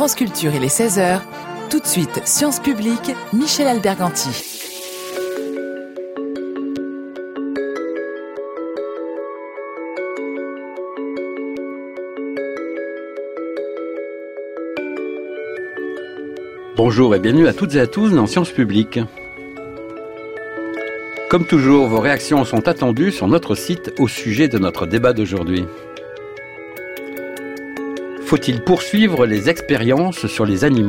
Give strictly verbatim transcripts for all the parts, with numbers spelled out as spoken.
France Culture, il est seize heures. Tout de suite, Sciences Publiques, Michel Alberganti. Bonjour et bienvenue à toutes et à tous dans Sciences Publiques. Comme toujours, vos réactions sont attendues sur notre site au sujet de notre débat d'aujourd'hui. Faut-il poursuivre les expériences sur les animaux ?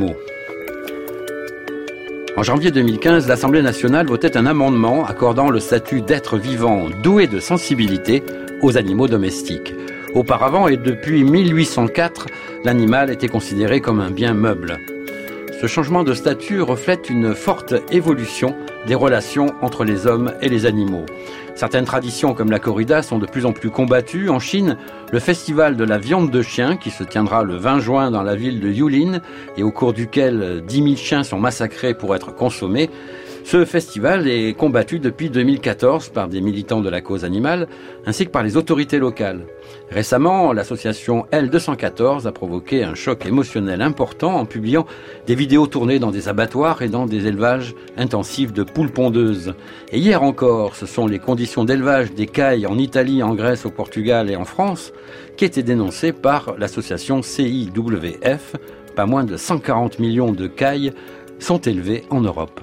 En janvier deux mille quinze, l'Assemblée nationale votait un amendement accordant le statut d'être vivant doué de sensibilité aux animaux domestiques. Auparavant et depuis mille huit cent quatre, l'animal était considéré comme un bien meuble. Ce changement de statut reflète une forte évolution des relations entre les hommes et les animaux. Certaines traditions comme la corrida sont de plus en plus combattues. En Chine, le festival de la viande de chien, qui se tiendra le vingt juin dans la ville de Yulin et au cours duquel dix mille chiens sont massacrés pour être consommés, ce festival est combattu depuis deux mille quatorze par des militants de la cause animale ainsi que par les autorités locales. Récemment, l'association L deux cent quatorze a provoqué un choc émotionnel important en publiant des vidéos tournées dans des abattoirs et dans des élevages intensifs de poules pondeuses. Et hier encore, ce sont les conditions d'élevage des cailles en Italie, en Grèce, au Portugal et en France qui étaient dénoncées par l'association C I W F. Pas moins de cent quarante millions de cailles sont élevées en Europe.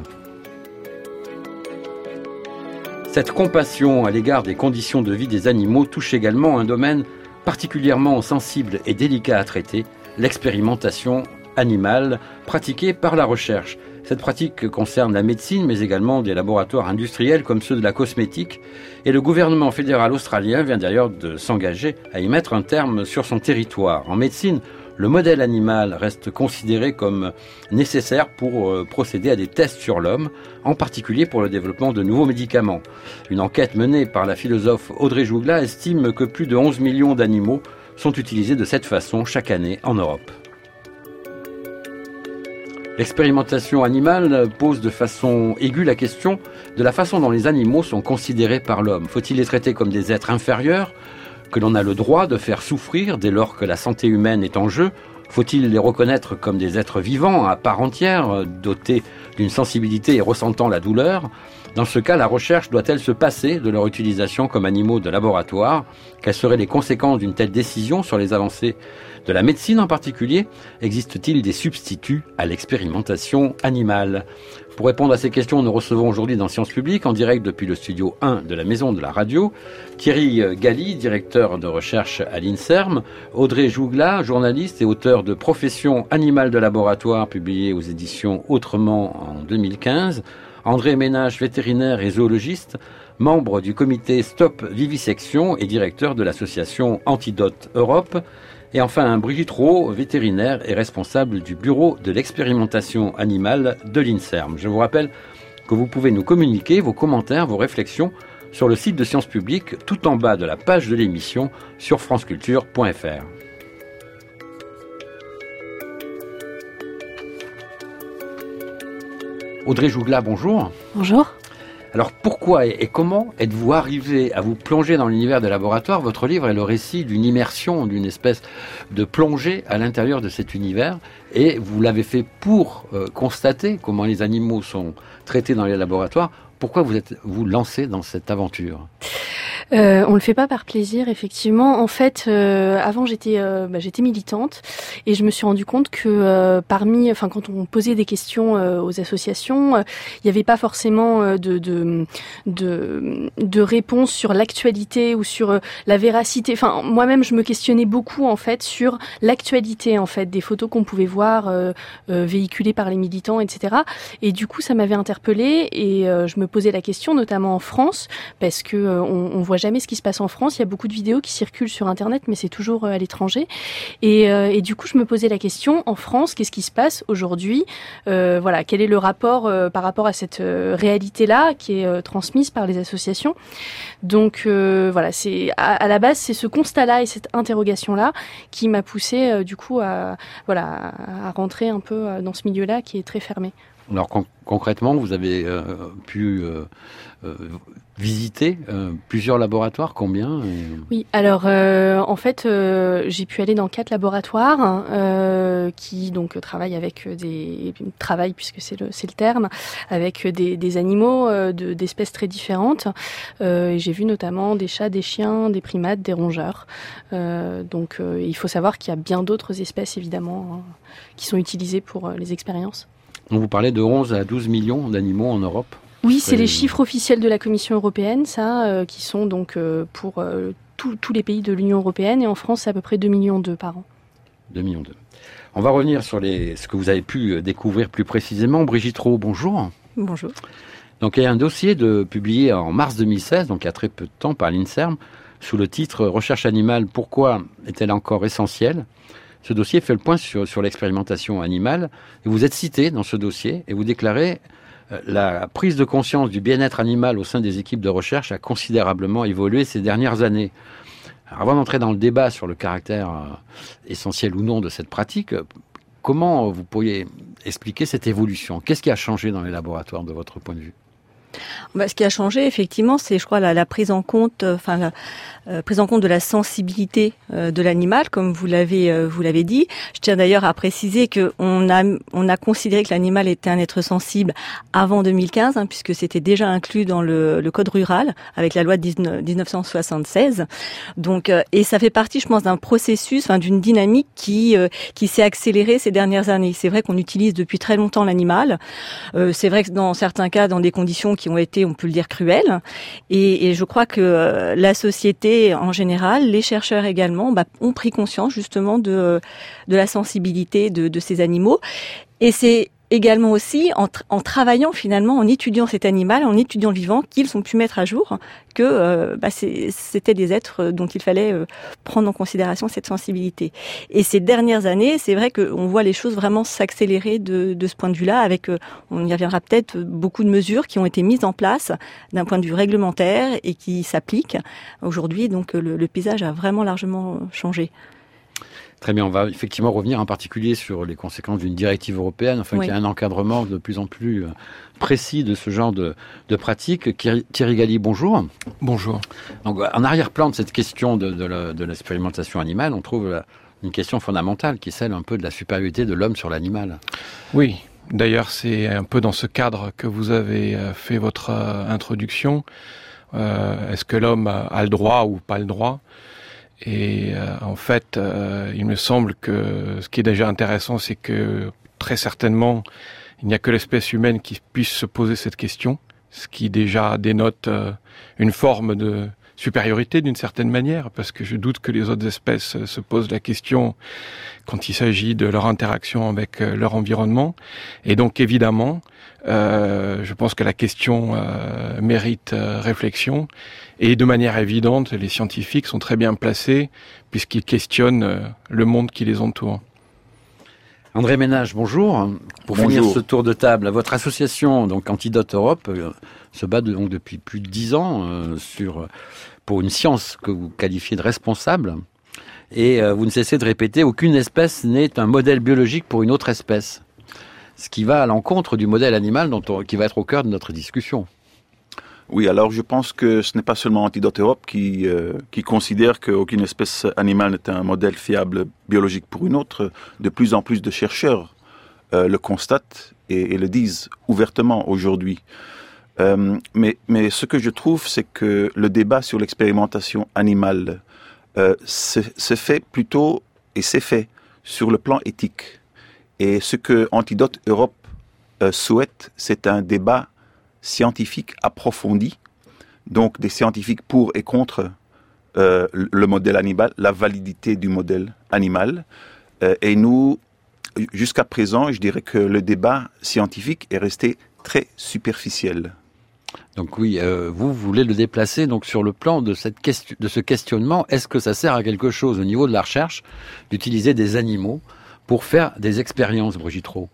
Cette compassion à l'égard des conditions de vie des animaux touche également un domaine particulièrement sensible et délicat à traiter, l'expérimentation animale pratiquée par la recherche. Cette pratique concerne la médecine, mais également des laboratoires industriels comme ceux de la cosmétique. Et le gouvernement fédéral australien vient d'ailleurs de s'engager à y mettre un terme sur son territoire. En médecine, le modèle animal reste considéré comme nécessaire pour euh, procéder à des tests sur l'homme, en particulier pour le développement de nouveaux médicaments. Une enquête menée par la philosophe Audrey Jougla estime que plus de onze millions d'animaux sont utilisés de cette façon chaque année en Europe. L'expérimentation animale pose de façon aiguë la question de la façon dont les animaux sont considérés par l'homme. Faut-il les traiter comme des êtres inférieurs que l'on a le droit de faire souffrir dès lors que la santé humaine est en jeu? Faut-il les reconnaître comme des êtres vivants à part entière, dotés d'une sensibilité et ressentant la douleur? Dans ce cas, la recherche doit-elle se passer de leur utilisation comme animaux de laboratoire? Quelles seraient les conséquences d'une telle décision sur les avancées de la médecine en particulier? Existe-t-il des substituts à l'expérimentation animale? Pour répondre à ces questions, nous recevons aujourd'hui dans Sciences Publiques, en direct depuis le studio un de la Maison de la Radio, Thierry Galli, directeur de recherche à l'INSERM, Audrey Jougla, journaliste et auteur de Profession animale de laboratoire, publié aux éditions Autrement en deux mille quinze, André Ménage, vétérinaire et zoologiste, membre du comité Stop Vivisection et directeur de l'association Antidote Europe, et enfin Brigitte Rowe, vétérinaire et responsable du bureau de l'expérimentation animale de l'INSERM. Je vous rappelle que vous pouvez nous communiquer vos commentaires, vos réflexions sur le site de Sciences Publiques, tout en bas de la page de l'émission sur franceculture point f r. Audrey Jougla, bonjour. Bonjour. Alors pourquoi et comment êtes-vous arrivé à vous plonger dans l'univers des laboratoires? Votre livre est le récit d'une immersion, d'une espèce de plongée à l'intérieur de cet univers, et vous l'avez fait pour euh, constater comment les animaux sont traités dans les laboratoires. Pourquoi vous êtes vous lancé dans cette aventure? Euh, on le fait pas par plaisir, effectivement. En fait, euh, avant j'étais, euh, bah, j'étais militante et je me suis rendu compte que euh, parmi, enfin quand on posait des questions euh, aux associations, il euh, n'y avait pas forcément euh, de, de de de réponse sur l'actualité ou sur euh, la véracité. Enfin, moi-même, je me questionnais beaucoup en fait sur l'actualité en fait des photos qu'on pouvait voir euh, euh, véhiculées par les militants, et cetera. Et du coup, ça m'avait interpellée et euh, je me posais la question, notamment en France, parce que euh, on, on voit jamais ce qui se passe en France. Il y a beaucoup de vidéos qui circulent sur Internet, mais c'est toujours à l'étranger. Et, euh, et du coup, je me posais la question, en France, qu'est-ce qui se passe aujourd'hui? euh, Voilà, quel est le rapport euh, par rapport à cette euh, réalité-là qui est euh, transmise par les associations? Donc euh, voilà, c'est à, à la base, c'est ce constat-là et cette interrogation-là qui m'a poussée euh, du coup à voilà à rentrer un peu dans ce milieu-là qui est très fermé. Alors con- concrètement, vous avez euh, pu euh, euh, visiter euh, plusieurs laboratoires, combien et... Oui, alors euh, en fait, euh, j'ai pu aller dans quatre laboratoires euh, qui donc travaillent avec des travaillent puisque c'est le c'est le terme avec des, des animaux euh, de, d'espèces très différentes. Euh, et j'ai vu notamment des chats, des chiens, des primates, des rongeurs. Euh, donc euh, il faut savoir qu'il y a bien d'autres espèces évidemment hein, qui sont utilisées pour euh, les expériences. Donc vous parlez de onze à douze millions d'animaux en Europe. Oui, c'est les chiffres officiels de la Commission européenne, ça, euh, qui sont donc euh, pour euh, tous tous les pays de l'Union européenne. Et en France, c'est à peu près deux millions deux par an. deux millions deux. On va revenir sur les, ce que vous avez pu découvrir plus précisément. Brigitte Rowe, bonjour. Bonjour. Donc il y a un dossier de, publié en mars deux mille seize, donc il y a très peu de temps, par l'INSERM, sous le titre « Recherche animale, pourquoi est-elle encore essentielle ?» Ce dossier fait le point sur, sur l'expérimentation animale. Et vous êtes cité dans ce dossier et vous déclarez euh, « La prise de conscience du bien-être animal au sein des équipes de recherche a considérablement évolué ces dernières années. » Alors, avant d'entrer dans le débat sur le caractère euh, essentiel ou non de cette pratique, euh, comment vous pourriez expliquer cette évolution ? Qu'est-ce qui a changé dans les laboratoires de votre point de vue ? Bah, ce qui a changé, effectivement, c'est, je crois, la, la prise en compte, euh, enfin, la euh, prise en compte de la sensibilité euh, de l'animal, comme vous l'avez, euh, vous l'avez dit. Je tiens d'ailleurs à préciser que on a, on a considéré que l'animal était un être sensible avant deux mille quinze, hein, puisque c'était déjà inclus dans le, le code rural avec la loi de dix-neuf cent soixante-seize. Donc, euh, et ça fait partie, je pense, d'un processus, enfin, d'une dynamique qui, euh, qui s'est accélérée ces dernières années. C'est vrai qu'on utilise depuis très longtemps l'animal. Euh, c'est vrai que dans certains cas, dans des conditions qui ont été, on peut le dire, cruelles. Et, et je crois que euh, la société en général, les chercheurs également, bah, ont pris conscience justement de, de la sensibilité de, de ces animaux. Et c'est également aussi en, tra- en travaillant finalement, en étudiant cet animal, en étudiant le vivant, qu'ils ont pu mettre à jour que euh, bah, c'est, c'était des êtres dont il fallait euh, prendre en considération cette sensibilité. Et ces dernières années, c'est vrai qu'on voit les choses vraiment s'accélérer de, de ce point de vue-là, avec, euh, on y reviendra peut-être, beaucoup de mesures qui ont été mises en place d'un point de vue réglementaire et qui s'appliquent aujourd'hui. Donc le, le paysage a vraiment largement changé. Très bien, on va effectivement revenir en particulier sur les conséquences d'une directive européenne, enfin oui. qu'il y a un encadrement de plus en plus précis de ce genre de, de pratiques. Thierry Galli, bonjour. Bonjour. Donc, en arrière-plan de cette question de, de, la, de l'expérimentation animale, on trouve la, une question fondamentale qui est celle un peu de la supériorité de l'homme sur l'animal. Oui, d'ailleurs c'est un peu dans ce cadre que vous avez fait votre introduction. Euh, est-ce que l'homme a le droit ou pas le droit ? Et euh, en fait, euh, il me semble que ce qui est déjà intéressant, c'est que très certainement, il n'y a que l'espèce humaine qui puisse se poser cette question, ce qui déjà dénote euh, une forme de supériorité d'une certaine manière, parce que je doute que les autres espèces se posent la question quand il s'agit de leur interaction avec leur environnement. Et donc évidemment, euh, je pense que la question euh, mérite euh, réflexion. Et de manière évidente, les scientifiques sont très bien placés puisqu'ils questionnent euh, le monde qui les entoure. André Ménage, bonjour. Pour bonjour. Finir ce tour de table, votre association, donc Antidote Europe, euh, se bat de, donc depuis plus de dix ans euh, sur, pour une science que vous qualifiez de responsable. Et euh, vous ne cessez de répéter, aucune espèce n'est un modèle biologique pour une autre espèce. Ce qui va à l'encontre du modèle animal dont on, qui va être au cœur de notre discussion. Oui, alors je pense que ce n'est pas seulement Antidote Europe qui, euh, qui considère qu'aucune espèce animale n'est un modèle fiable biologique pour une autre. De plus en plus de chercheurs euh, le constatent et, et le disent ouvertement aujourd'hui. Euh, mais, mais ce que je trouve, c'est que le débat sur l'expérimentation animale euh, se, se fait plutôt, et c'est fait, sur le plan éthique. Et ce que Antidote Europe euh, souhaite, c'est un débat scientifique approfondi, donc des scientifiques pour et contre euh, le modèle animal, la validité du modèle animal. Euh, et nous, jusqu'à présent, je dirais que le débat scientifique est resté très superficiel. Donc oui, euh, vous voulez le déplacer donc sur le plan de, cette question, de ce questionnement. Est-ce que ça sert à quelque chose au niveau de la recherche d'utiliser des animaux pour faire des expériences, Brigitte Rowe ?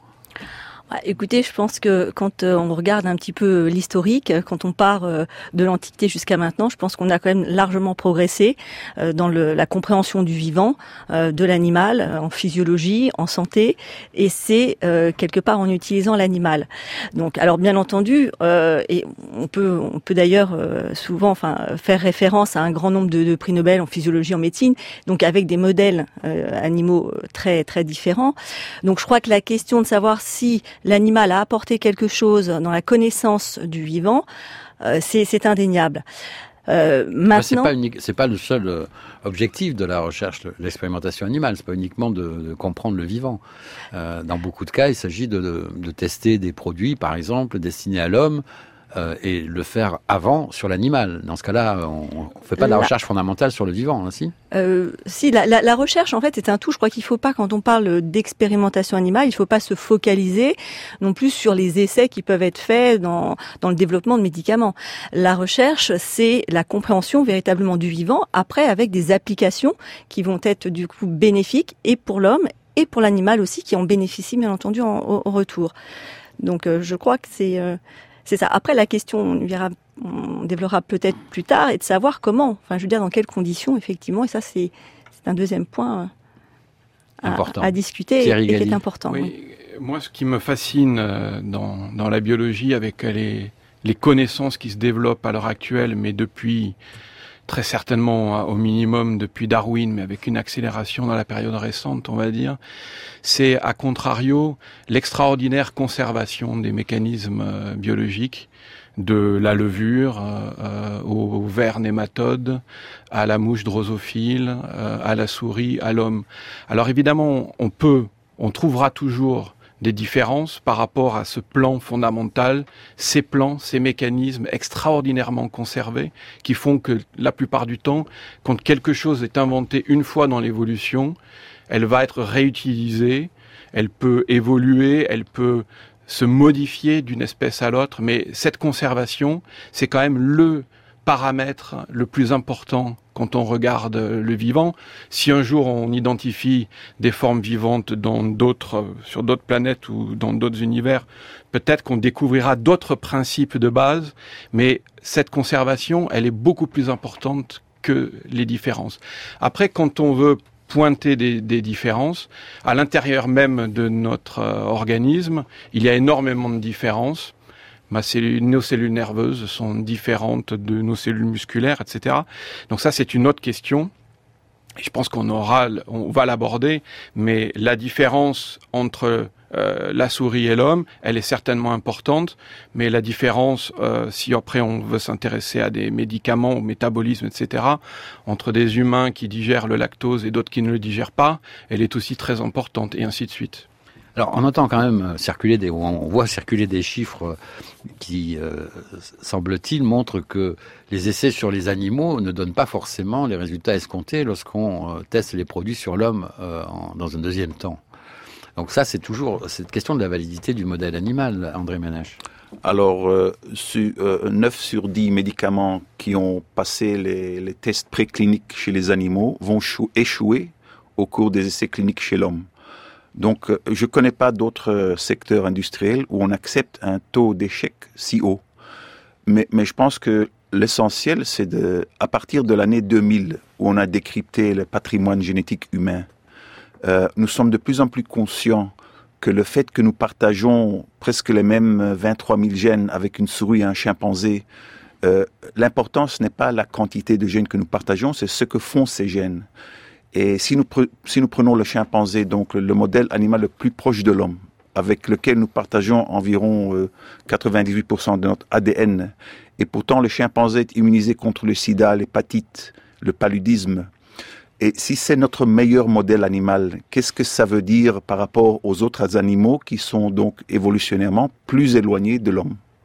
Écoutez, je pense que quand on regarde un petit peu l'historique, quand on part de l'Antiquité jusqu'à maintenant, je pense qu'on a quand même largement progressé dans le, la compréhension du vivant, de l'animal, en physiologie, en santé, et c'est quelque part en utilisant l'animal. Donc, alors bien entendu, et on peut, on peut d'ailleurs souvent, enfin, faire référence à un grand nombre de, de prix Nobel en physiologie, en médecine, donc avec des modèles animaux très très différents. Donc, je crois que la question de savoir si l'animal a apporté quelque chose dans la connaissance du vivant, euh, c'est, c'est indéniable. Euh, maintenant, c'est pas unique, c'est pas le seul euh, objectif de la recherche, l'expérimentation animale. C'est pas uniquement de, de comprendre le vivant. Euh, dans beaucoup de cas, il s'agit de, de, de tester des produits, par exemple, destinés à l'homme. Euh, et le faire avant sur l'animal. Dans ce cas-là, on ne fait pas de la, la recherche fondamentale sur le vivant, hein, si euh, Si, la, la, la recherche, en fait, c'est un tout. Je crois qu'il ne faut pas, quand on parle d'expérimentation animale, il ne faut pas se focaliser non plus sur les essais qui peuvent être faits dans, dans le développement de médicaments. La recherche, c'est la compréhension véritablement du vivant, après avec des applications qui vont être du coup bénéfiques et pour l'homme et pour l'animal aussi, qui en bénéficient bien entendu en, au, au retour. Donc, euh, je crois que c'est... Euh, C'est ça. Après, la question, on verra, on développera peut-être plus tard, et de savoir comment, enfin, je veux dire, dans quelles conditions, effectivement, et ça, c'est, c'est un deuxième point à, à discuter et, et qui est important. Oui. Oui. Moi, ce qui me fascine dans, dans la biologie, avec les, les connaissances qui se développent à l'heure actuelle, mais depuis, très certainement, au minimum depuis Darwin, mais avec une accélération dans la période récente, on va dire, c'est, à contrario, l'extraordinaire conservation des mécanismes euh, biologiques, de la levure euh, au, au ver nématode, à la mouche drosophile, euh, à la souris, à l'homme. Alors évidemment, on peut, on trouvera toujours des différences par rapport à ce plan fondamental, ces plans, ces mécanismes extraordinairement conservés qui font que la plupart du temps, quand quelque chose est inventé une fois dans l'évolution, elle va être réutilisée, elle peut évoluer, elle peut se modifier d'une espèce à l'autre, mais cette conservation, c'est quand même le paramètre le plus important quand on regarde le vivant. Si un jour on identifie des formes vivantes dans d'autres, sur d'autres planètes ou dans d'autres univers, peut-être qu'on découvrira d'autres principes de base, mais cette conservation, elle est beaucoup plus importante que les différences. Après, quand on veut pointer des, des différences, à l'intérieur même de notre euh, organisme, il y a énormément de différences. Ma cellule, nos cellules nerveuses sont différentes de nos cellules musculaires, et cetera. Donc ça, c'est une autre question. Et je pense qu'on aura, on va l'aborder, mais la différence entre euh, la souris et l'homme, elle est certainement importante, mais la différence, euh, si après on veut s'intéresser à des médicaments, au métabolisme, et cetera, entre des humains qui digèrent le lactose et d'autres qui ne le digèrent pas, elle est aussi très importante, et ainsi de suite. Alors, on entend quand même circuler des, on voit circuler des chiffres qui, euh, semble-t-il, montrent que les essais sur les animaux ne donnent pas forcément les résultats escomptés lorsqu'on euh, teste les produits sur l'homme euh, en, dans un deuxième temps. Donc ça, c'est toujours cette question de la validité du modèle animal, André Ménech. Alors, euh, sur, euh, neuf sur dix médicaments qui ont passé les, les tests précliniques chez les animaux vont chou- échouer au cours des essais cliniques chez l'homme. Donc, euh, je ne connais pas d'autres euh, secteurs industriels où on accepte un taux d'échec si haut. Mais, mais je pense que l'essentiel, c'est de, à partir de l'année deux mille, où on a décrypté le patrimoine génétique humain, euh, nous sommes de plus en plus conscients que le fait que nous partageons presque les mêmes vingt-trois mille gènes avec une souris et un chimpanzé, euh, l'important, ce n'est pas la quantité de gènes que nous partageons, c'est ce que font ces gènes. Et si nous, pre- si nous prenons le chimpanzé, donc le, le modèle animal le plus proche de l'homme, avec lequel nous partageons environ euh, quatre-vingt-dix-huit pour cent de notre A D N, et pourtant le chimpanzé est immunisé contre le sida, l'hépatite, le paludisme. Et si c'est notre meilleur modèle animal, qu'est-ce que ça veut dire par rapport aux autres animaux qui sont donc évolutionnairement plus éloignés de l'homme ?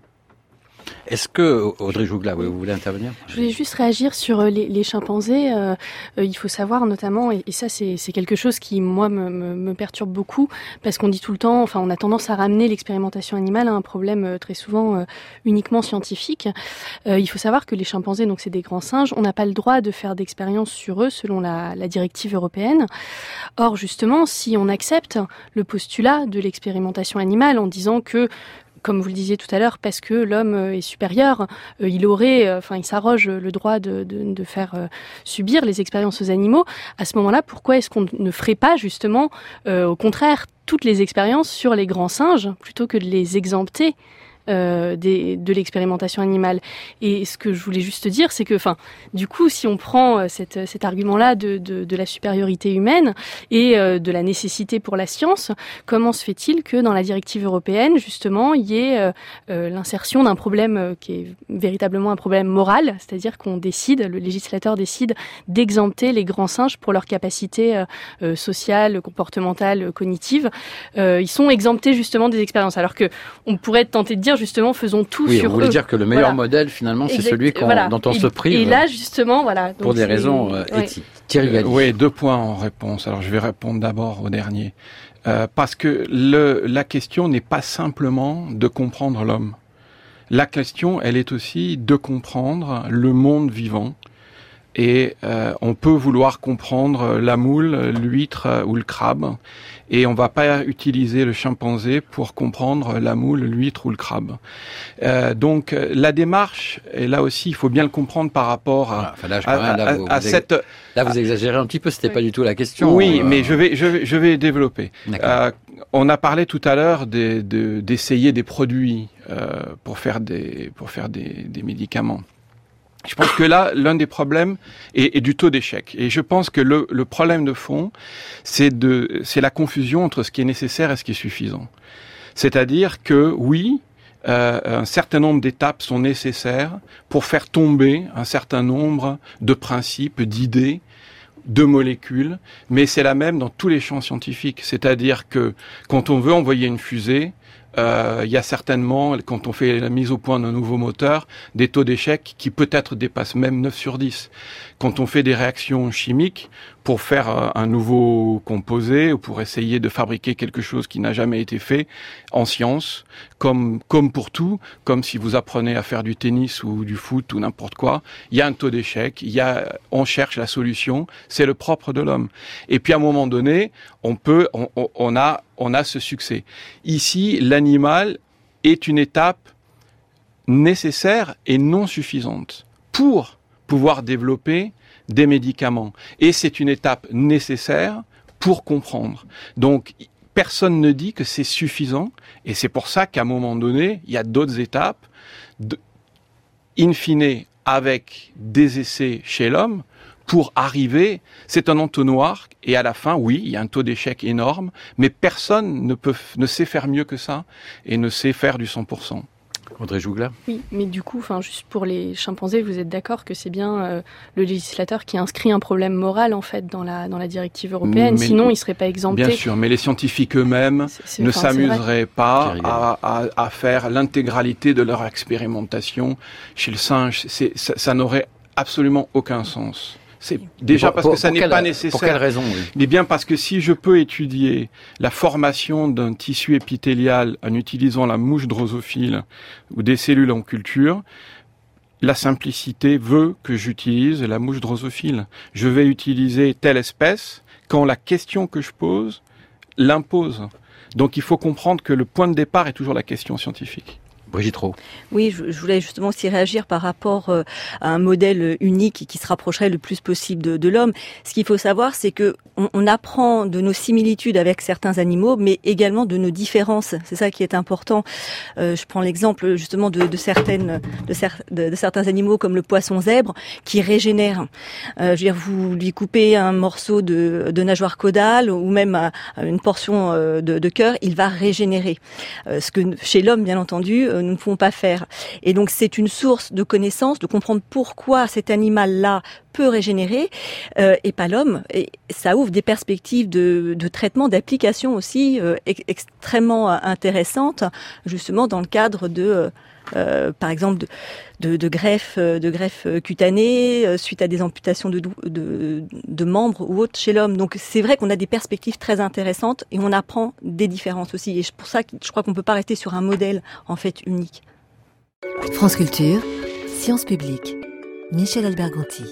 Est-ce que, Audrey Jougla, vous voulez intervenir? Je voulais juste réagir sur les, les chimpanzés. Euh, euh, il faut savoir notamment, et, et ça c'est, c'est quelque chose qui moi me, me, me perturbe beaucoup, parce qu'on dit tout le temps, enfin on a tendance à ramener l'expérimentation animale à un problème euh, très souvent euh, uniquement scientifique. Euh, il faut savoir que les chimpanzés, donc c'est des grands singes, on n'a pas le droit de faire d'expériences sur eux selon la, la directive européenne. Or justement, si on accepte le postulat de l'expérimentation animale en disant que, comme vous le disiez tout à l'heure, parce que l'homme est supérieur, euh, il aurait, euh, enfin, il s'arroge le droit de, de, de faire euh, subir les expériences aux animaux. À ce moment-là, pourquoi est-ce qu'on ne ferait pas justement, euh, au contraire, toutes les expériences sur les grands singes plutôt que de les exempter Euh, des, de l'expérimentation animale? Et ce que je voulais juste dire, c'est que, enfin, du coup, si on prend euh, cette, cet argument-là de, de, de la supériorité humaine et euh, de la nécessité pour la science, comment se fait-il que dans la directive européenne, justement, il y ait euh, euh, l'insertion d'un problème euh, qui est véritablement un problème moral, c'est-à-dire qu'on décide, le législateur décide d'exempter les grands singes pour leur capacité euh, euh, sociale, comportementale, cognitive. Euh, ils sont exemptés justement des expériences, alors que on pourrait tenter de dire justement, faisons tout oui, sur eux. Vous voulez dire que le meilleur voilà. modèle, finalement, c'est exact, celui qu'on, voilà. dont on et, se prive. Et là, justement, voilà. Donc pour des c'est... raisons euh, ouais. éthiques. Thierry Galli. Euh, oui, deux points en réponse. Alors, je vais répondre d'abord au dernier. Euh, parce que le, la question n'est pas simplement de comprendre l'homme. La question, elle est aussi de comprendre le monde vivant. Et euh, on peut vouloir comprendre la moule, l'huître ou le crabe, et on va pas utiliser le chimpanzé pour comprendre la moule, l'huître ou le crabe. Euh, donc la démarche, et là aussi il faut bien le comprendre par rapport à, enfin là, je à, là, à, vous, à vous cette... Là vous exagérez un petit peu, c'était oui. pas du tout la question. Oui, euh... mais je vais, je vais, je vais développer. Euh, on a parlé tout à l'heure de, de, d'essayer des produits euh, pour faire des, pour faire des, des médicaments. Je pense que là, l'un des problèmes est, est du taux d'échec. Et je pense que le, le problème de fond, c'est de, c'est la confusion entre ce qui est nécessaire et ce qui est suffisant. C'est-à-dire que oui, euh, un certain nombre d'étapes sont nécessaires pour faire tomber un certain nombre de principes, d'idées, de molécules, mais c'est la même dans tous les champs scientifiques. C'est-à-dire que quand on veut envoyer une fusée, Euh, il y a certainement, quand on fait la mise au point d'un nouveau moteur, des taux d'échec qui peut-être dépassent même neuf sur dix. Quand on fait des réactions chimiques pour faire euh, un nouveau composé ou pour essayer de fabriquer quelque chose qui n'a jamais été fait en science, comme comme pour tout, comme si vous apprenez à faire du tennis ou du foot ou n'importe quoi, il y a un taux d'échec, il y a, on cherche la solution, c'est le propre de l'homme. Et puis à un moment donné, on peut, on, on a on a ce succès. Ici, l'animal est une étape nécessaire et non suffisante pour pouvoir développer des médicaments. Et c'est une étape nécessaire pour comprendre. Donc, personne ne dit que c'est suffisant. Et c'est pour ça qu'à un moment donné, il y a d'autres étapes, de, in fine, avec des essais chez l'homme, pour arriver, c'est un entonnoir, et à la fin, oui, il y a un taux d'échec énorme, mais personne ne peut, ne sait faire mieux que ça, et ne sait faire du cent pour cent. Audrey Jougla. Oui, mais du coup, enfin, juste pour les chimpanzés, vous êtes d'accord que c'est bien euh, le législateur qui inscrit un problème moral, en fait, dans la, dans la directive européenne, mais sinon, il ne serait pas exempté. Bien sûr, mais les scientifiques eux-mêmes c'est, c'est, ne enfin, s'amuseraient pas à, à, à faire l'intégralité de leur expérimentation chez le singe. C'est, ça, ça n'aurait absolument aucun sens. C'est déjà pour, parce que ça n'est quelle, pas nécessaire. Pour quelle raison, oui. Mais bien parce que si je peux étudier la formation d'un tissu épithélial en utilisant la mouche drosophile ou des cellules en culture, la simplicité veut que j'utilise la mouche drosophile. Je vais utiliser telle espèce quand la question que je pose l'impose. Donc il faut comprendre que le point de départ est toujours la question scientifique. Brigitte Roux. Oui, je, je voulais justement aussi réagir par rapport euh, à un modèle unique qui se rapprocherait le plus possible de, de l'homme. Ce qu'il faut savoir, c'est que on, on apprend de nos similitudes avec certains animaux, mais également de nos différences. C'est ça qui est important. Euh, je prends l'exemple justement de, de certaines, de, cer- de, de certains animaux comme le poisson zèbre qui régénère. Euh, je veux dire, vous lui coupez un morceau de, de nageoire caudale ou même à, à une portion euh, de, de cœur, il va régénérer. Euh, ce que chez l'homme, bien entendu, euh, nous ne pouvons pas faire. Et donc c'est une source de connaissances, de comprendre pourquoi cet animal-là peut régénérer euh, et pas l'homme. Et ça ouvre des perspectives de, de traitement, d'application aussi euh, ex- extrêmement intéressantes, justement dans le cadre de euh, Euh, par exemple de, de, de greffes de greffes cutanées euh, suite à des amputations de, de, de membres ou autres chez l'homme. Donc c'est vrai qu'on a des perspectives très intéressantes et on apprend des différences aussi. Et c'est pour ça que je crois qu'on ne peut pas rester sur un modèle en fait unique. France Culture, Sciences Publiques, Michel Alberganti.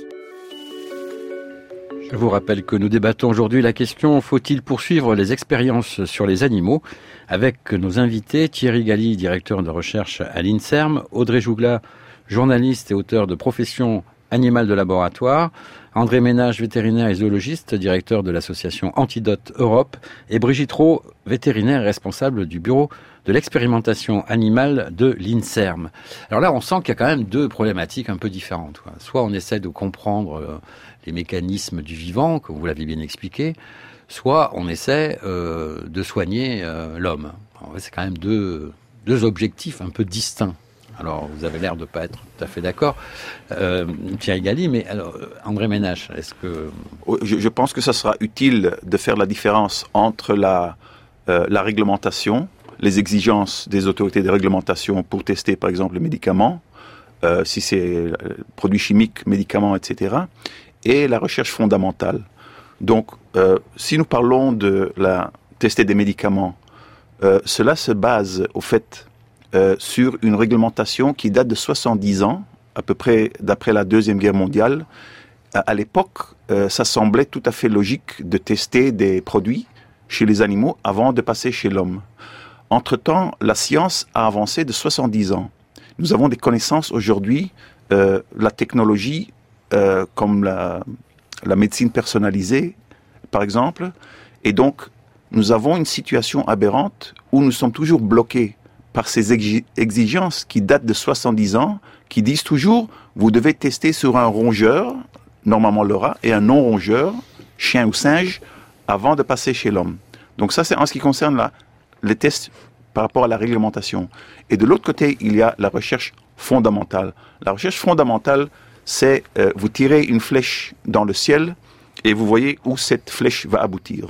Je vous rappelle que nous débattons aujourd'hui la question « Faut-il poursuivre les expériences sur les animaux ?» avec nos invités Thierry Galli, directeur de recherche à l'INSERM, Audrey Jougla, journaliste et auteur de Profession animale de laboratoire, André Ménage, vétérinaire et zoologiste, directeur de l'association Antidote Europe, et Brigitte Rowe, vétérinaire et responsable du bureau de l'expérimentation animale de l'INSERM. Alors là, on sent qu'il y a quand même deux problématiques un peu différentes. Soit on essaie de comprendre les mécanismes du vivant, comme vous l'avez bien expliqué, soit on essaie euh, de soigner euh, l'homme. En fait, c'est quand même deux, deux objectifs un peu distincts. Alors, vous avez l'air de ne pas être tout à fait d'accord, euh, Thierry Galli, mais alors, André Ménage, est-ce que... Je, je pense que ça sera utile de faire la différence entre la, euh, la réglementation, les exigences des autorités de réglementation pour tester, par exemple, les médicaments, euh, si c'est euh, produits chimiques, médicaments, et cetera, et la recherche fondamentale. Donc, euh, si nous parlons de la, tester des médicaments, euh, cela se base, au fait, euh, sur une réglementation qui date de soixante-dix ans, à peu près d'après la Deuxième Guerre mondiale. À, à l'époque, euh, ça semblait tout à fait logique de tester des produits chez les animaux avant de passer chez l'homme. Entre-temps, la science a avancé de soixante-dix ans. Nous avons des connaissances aujourd'hui, euh, la technologie, euh, comme la... la médecine personnalisée, par exemple. Et donc, nous avons une situation aberrante où nous sommes toujours bloqués par ces exigences qui datent de soixante-dix ans, qui disent toujours, vous devez tester sur un rongeur, normalement le rat, et un non-rongeur, chien ou singe, avant de passer chez l'homme. Donc ça, c'est en ce qui concerne la, les tests par rapport à la réglementation. Et de l'autre côté, il y a la recherche fondamentale. La recherche fondamentale, c'est euh, vous tirez une flèche dans le ciel et vous voyez où cette flèche va aboutir.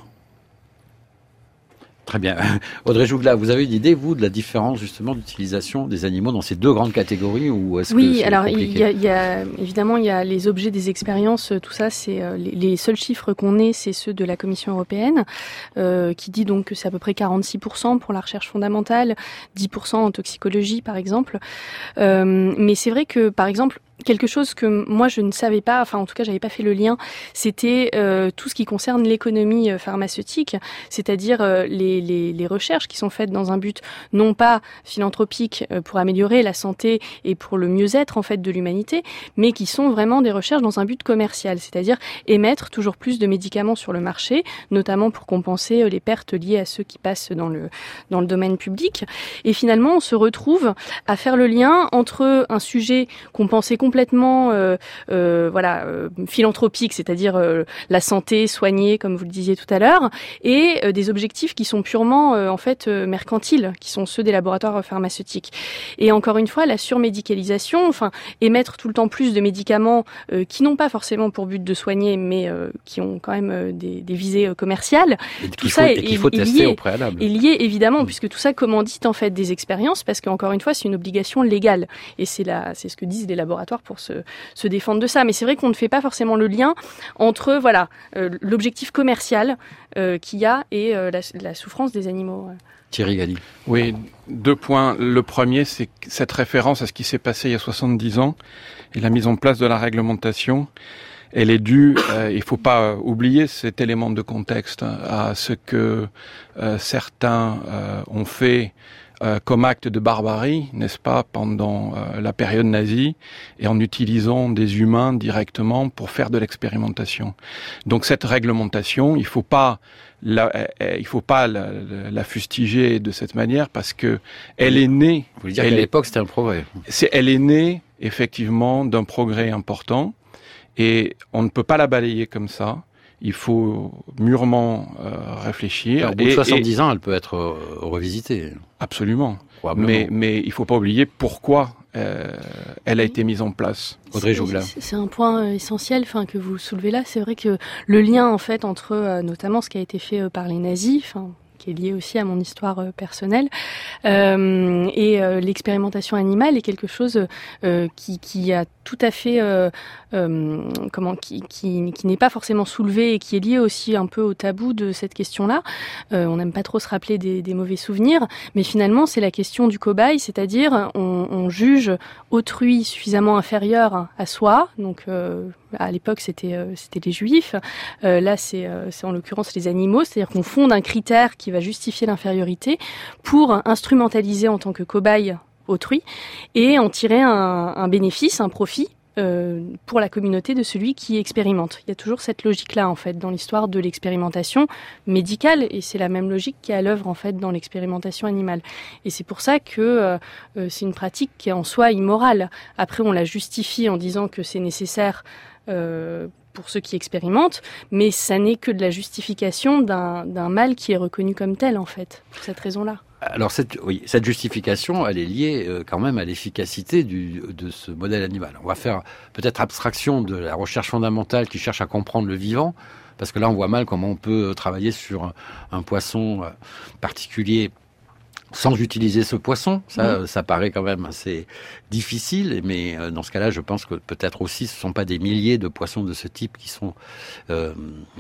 Très bien. Audrey Jougla, vous avez une idée, vous, de la différence justement d'utilisation des animaux dans ces deux grandes catégories ou est-ce Oui, que c'est alors compliqué ? il y, a, il y a évidemment il y a les objets des expériences, tout ça, c'est euh, les, les seuls chiffres qu'on ait, c'est ceux de la Commission européenne, euh, qui dit donc que c'est à peu près quarante-six pour cent pour la recherche fondamentale, dix pour cent en toxicologie par exemple. Euh, mais c'est vrai que par exemple quelque chose que moi je ne savais pas, enfin en tout cas j'avais pas fait le lien, c'était euh, tout ce qui concerne l'économie pharmaceutique, c'est-à-dire euh, les, les, les recherches qui sont faites dans un but non pas philanthropique euh, pour améliorer la santé et pour le mieux-être en fait de l'humanité, mais qui sont vraiment des recherches dans un but commercial, c'est-à-dire émettre toujours plus de médicaments sur le marché, notamment pour compenser les pertes liées à ceux qui passent dans le dans le domaine public. Et finalement on se retrouve à faire le lien entre un sujet qu'on pensait complètement complètement euh, euh, voilà euh, philanthropique, c'est-à-dire euh, la santé, soigner, comme vous le disiez tout à l'heure, et euh, des objectifs qui sont purement euh, en fait euh, mercantiles, qui sont ceux des laboratoires pharmaceutiques. Et encore une fois, la surmédicalisation, enfin émettre tout le temps plus de médicaments euh, qui n'ont pas forcément pour but de soigner, mais euh, qui ont quand même euh, des, des visées euh, commerciales. Et tout faut, ça et est, qu'il faut est, tester lié, au préalable. est lié évidemment, mmh. puisque tout ça commandite en fait des expériences, parce qu'encore une fois, c'est une obligation légale, et c'est la, c'est ce que disent les laboratoires pour se, se défendre de ça. Mais c'est vrai qu'on ne fait pas forcément le lien entre voilà euh, l'objectif commercial euh, qu'il y a et euh, la, la souffrance des animaux. Thierry Galli. Oui, deux points. Le premier, c'est cette référence à ce qui s'est passé il y a soixante-dix ans et la mise en place de la réglementation. Elle est due, euh, il ne faut pas oublier cet élément de contexte, hein, à ce que euh, certains euh, ont fait Euh, comme acte de barbarie, n'est-ce pas, pendant euh, la période nazie, et en utilisant des humains directement pour faire de l'expérimentation. Donc cette réglementation, il faut pas la, euh, il faut pas la, la fustiger de cette manière parce que elle est née. Vous voulez dire qu'à l'époque c'était un progrès. C'est, elle est née effectivement d'un progrès important et on ne peut pas la balayer comme ça. il faut mûrement euh, réfléchir. Au bout de soixante-dix ans, elle peut être euh, revisitée. Absolument. Mais, mais il ne faut pas oublier pourquoi euh, elle a été mise en place. Audrey Jougla. C'est un point essentiel, enfin, que vous soulevez là. C'est vrai que le lien, en fait, entre euh, notamment ce qui a été fait euh, par les nazis, enfin, qui est lié aussi à mon histoire euh, personnelle, euh, et euh, l'expérimentation animale est quelque chose euh, qui, qui a tout à fait, euh, euh, comment, qui, qui, qui n'est pas forcément soulevé et qui est lié aussi un peu au tabou de cette question-là. Euh, on n'aime pas trop se rappeler des, des mauvais souvenirs, mais finalement c'est la question du cobaye, c'est-à-dire on, on juge autrui suffisamment inférieur à soi, donc euh, à l'époque c'était euh, c'était les juifs, euh, là c'est euh, c'est en l'occurrence les animaux, c'est-à-dire qu'on fonde un critère qui va justifier l'infériorité pour instrumentaliser en tant que cobaye autrui et en tirer un, un bénéfice, un profit euh, pour la communauté de celui qui expérimente. Il y a toujours cette logique-là en fait dans l'histoire de l'expérimentation médicale et c'est la même logique qui est à l'œuvre en fait dans l'expérimentation animale. Et c'est pour ça que euh, euh, c'est une pratique qui est en soi immorale. Après on la justifie en disant que c'est nécessaire euh, pour ceux qui expérimentent, mais ça n'est que de la justification d'un, d'un mal qui est reconnu comme tel en fait, pour cette raison-là. Alors cette, oui, cette justification, elle est liée euh, quand même à l'efficacité du, de ce modèle animal. On va faire peut-être abstraction de la recherche fondamentale qui cherche à comprendre le vivant, parce que là on voit mal comment on peut travailler sur un, un poisson particulier sans utiliser ce poisson. Ça, mmh. ça paraît quand même assez difficile, mais dans ce cas-là, je pense que peut-être aussi ce ne sont pas des milliers de poissons de ce type qui sont euh,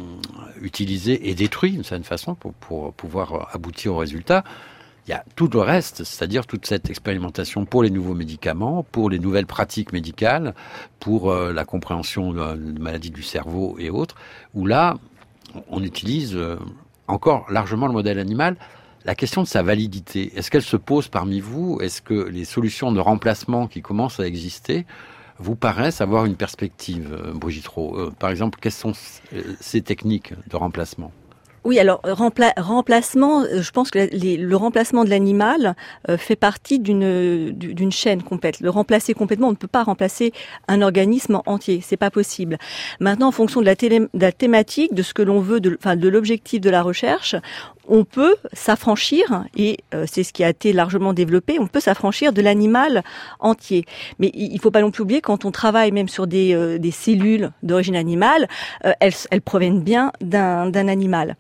utilisés et détruits d'une certaine façon pour, pour pouvoir aboutir au résultat. Il y a tout le reste, c'est-à-dire toute cette expérimentation pour les nouveaux médicaments, pour les nouvelles pratiques médicales, pour euh, la compréhension de, de maladies du cerveau et autres, où là, on utilise euh, encore largement le modèle animal. La question de sa validité, est-ce qu'elle se pose parmi vous ? Est-ce que les solutions de remplacement qui commencent à exister vous paraissent avoir une perspective, Brigitte Roux ? euh, Par exemple, quelles sont ces techniques de remplacement ? Oui, alors rempla- remplacement, je pense que les, le remplacement de l'animal euh, fait partie d'une d'une chaîne complète. Le remplacer complètement, on ne peut pas remplacer un organisme entier, c'est pas possible. Maintenant, en fonction de la, télé, de la thématique, de ce que l'on veut, de, enfin de l'objectif de la recherche, on peut s'affranchir, et euh, c'est ce qui a été largement développé, on peut s'affranchir de l'animal entier. Mais il faut pas non plus oublier, quand on travaille même sur des, euh, des cellules d'origine animale, euh, elles, elles proviennent bien d'un, d'un animal.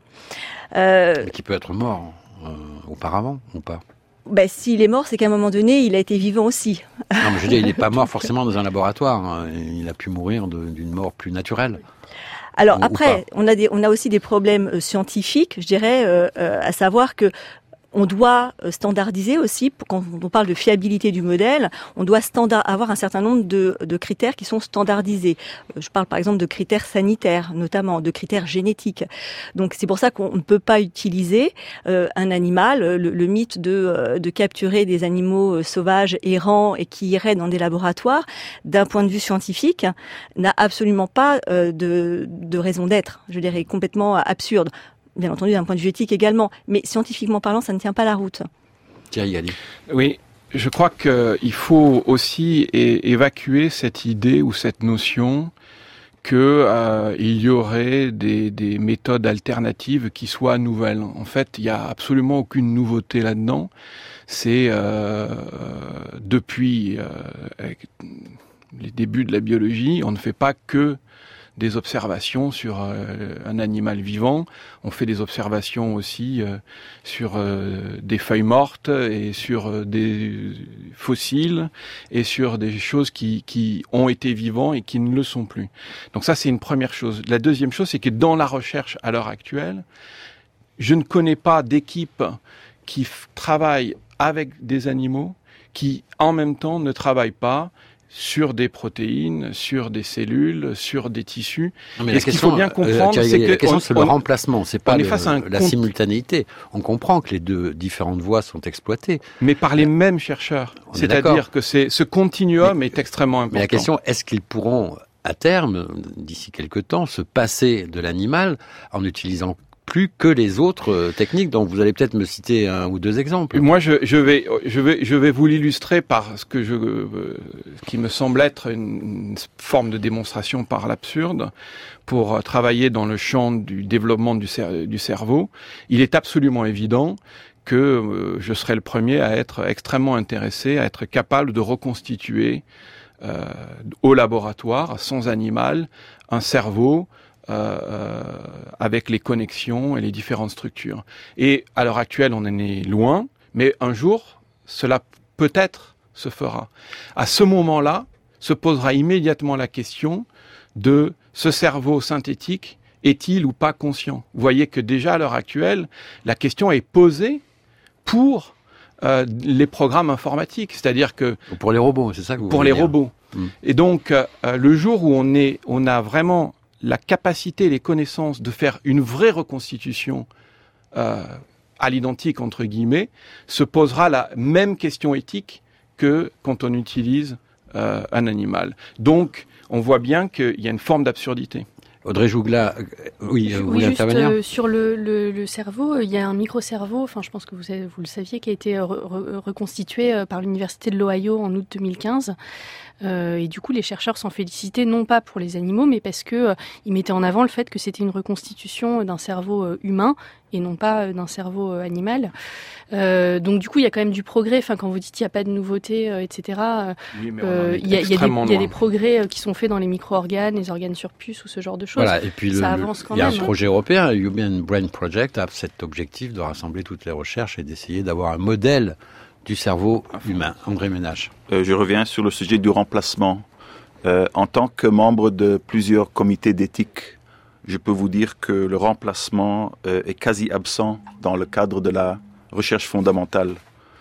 Euh, qui peut être mort euh, auparavant ou pas ? Ben, s'il est mort, c'est qu'à un moment donné, il a été vivant aussi. Non, mais je veux dire, il n'est pas mort forcément dans un laboratoire. Il a pu mourir de, d'une mort plus naturelle. Alors ou, après, ou on a des, on a aussi des problèmes euh, scientifiques, je dirais, euh, euh, à savoir que on doit standardiser aussi, quand on parle de fiabilité du modèle, on doit standard, avoir un certain nombre de, de critères qui sont standardisés. Je parle par exemple de critères sanitaires, notamment de critères génétiques. Donc c'est pour ça qu'on ne peut pas utiliser euh, un animal, le, le mythe de, de capturer des animaux sauvages, errants et qui iraient dans des laboratoires, d'un point de vue scientifique, n'a absolument pas euh, de, de raison d'être. Je dirais complètement absurde. Bien entendu, d'un point de vue éthique également. Mais scientifiquement parlant, ça ne tient pas la route. Thierry Galli. Oui, je crois qu'il faut aussi é- évacuer cette idée ou cette notion qu'il euh, y aurait des, des méthodes alternatives qui soient nouvelles. En fait, il n'y a absolument aucune nouveauté là-dedans. C'est euh, depuis euh, les débuts de la biologie, on ne fait pas que des observations sur euh, un animal vivant. On fait des observations aussi euh, sur euh, des feuilles mortes et sur euh, des fossiles et sur des choses qui, qui ont été vivants et qui ne le sont plus. Donc ça, c'est une première chose. La deuxième chose, c'est que dans la recherche à l'heure actuelle, je ne connais pas d'équipe qui f- travaille avec des animaux qui, en même temps, ne travaillent pas sur des protéines, sur des cellules, sur des tissus. Non, mais et la ce question, qu'il faut bien comprendre, euh, c'est que... La question, on, c'est le on, remplacement, c'est pas on le, est face à un la compte... simultanéité. On comprend que les deux différentes voies sont exploitées. Mais par les mêmes chercheurs. On C'est-à-dire que c'est, ce continuum mais, est extrêmement important. Mais la question, est-ce qu'ils pourront, à terme, d'ici quelques temps, se passer de l'animal en utilisant n'exclut que les autres euh, techniques, dont vous allez peut-être me citer un ou deux exemples. Moi, je, je vais, je vais, je vais vous l'illustrer par ce que je, euh, qui me semble être une, une forme de démonstration par l'absurde. Pour euh, travailler dans le champ du développement du, cer- du cerveau, il est absolument évident que euh, je serai le premier à être extrêmement intéressé, à être capable de reconstituer euh, au laboratoire, sans animal, un cerveau euh, euh, avec les connexions et les différentes structures. Et à l'heure actuelle, on en est loin, mais un jour, cela peut-être se fera. À ce moment-là, se posera immédiatement la question de ce cerveau synthétique est-il ou pas conscient ? Vous voyez que déjà à l'heure actuelle, la question est posée pour euh, les programmes informatiques, c'est-à-dire que pour les robots, c'est ça que vous pour les dire. robots. Mmh. Et donc euh, le jour où on est, on a vraiment la capacité, les connaissances de faire une vraie reconstitution euh, à l'identique entre guillemets, se posera la même question éthique que quand on utilise euh, un animal. Donc on voit bien qu'il y a une forme d'absurdité. Audrey Jougla, oui, vous oui, voulez juste, intervenir euh, sur le, le, le cerveau, il y a un microcerveau, enfin je pense que vous, avez, vous le saviez, qui a été re, re, reconstitué par l'université de l'Ohio en août deux mille quinze. Euh, et du coup, les chercheurs s'en félicitaient, non pas pour les animaux, mais parce que euh, ils mettaient en avant le fait que c'était une reconstitution d'un cerveau euh, humain et non pas euh, d'un cerveau euh, animal. Euh, donc du coup, il y a quand même du progrès. Enfin, quand vous dites il n'y a pas de nouveautés, euh, et cetera. Oui, mais euh, il y, y, y a des progrès euh, qui sont faits dans les micro-organes, les organes sur puce ou ce genre de choses. Voilà. Et puis ça le, avance quand il y a même. un projet européen, Human Brain Project, a cet objectif de rassembler toutes les recherches et d'essayer d'avoir un modèle du cerveau humain. André Ménage. Euh, je reviens sur le sujet du remplacement. Euh, en tant que membre de plusieurs comités d'éthique, je peux vous dire que le remplacement euh, est quasi absent dans le cadre de la recherche fondamentale.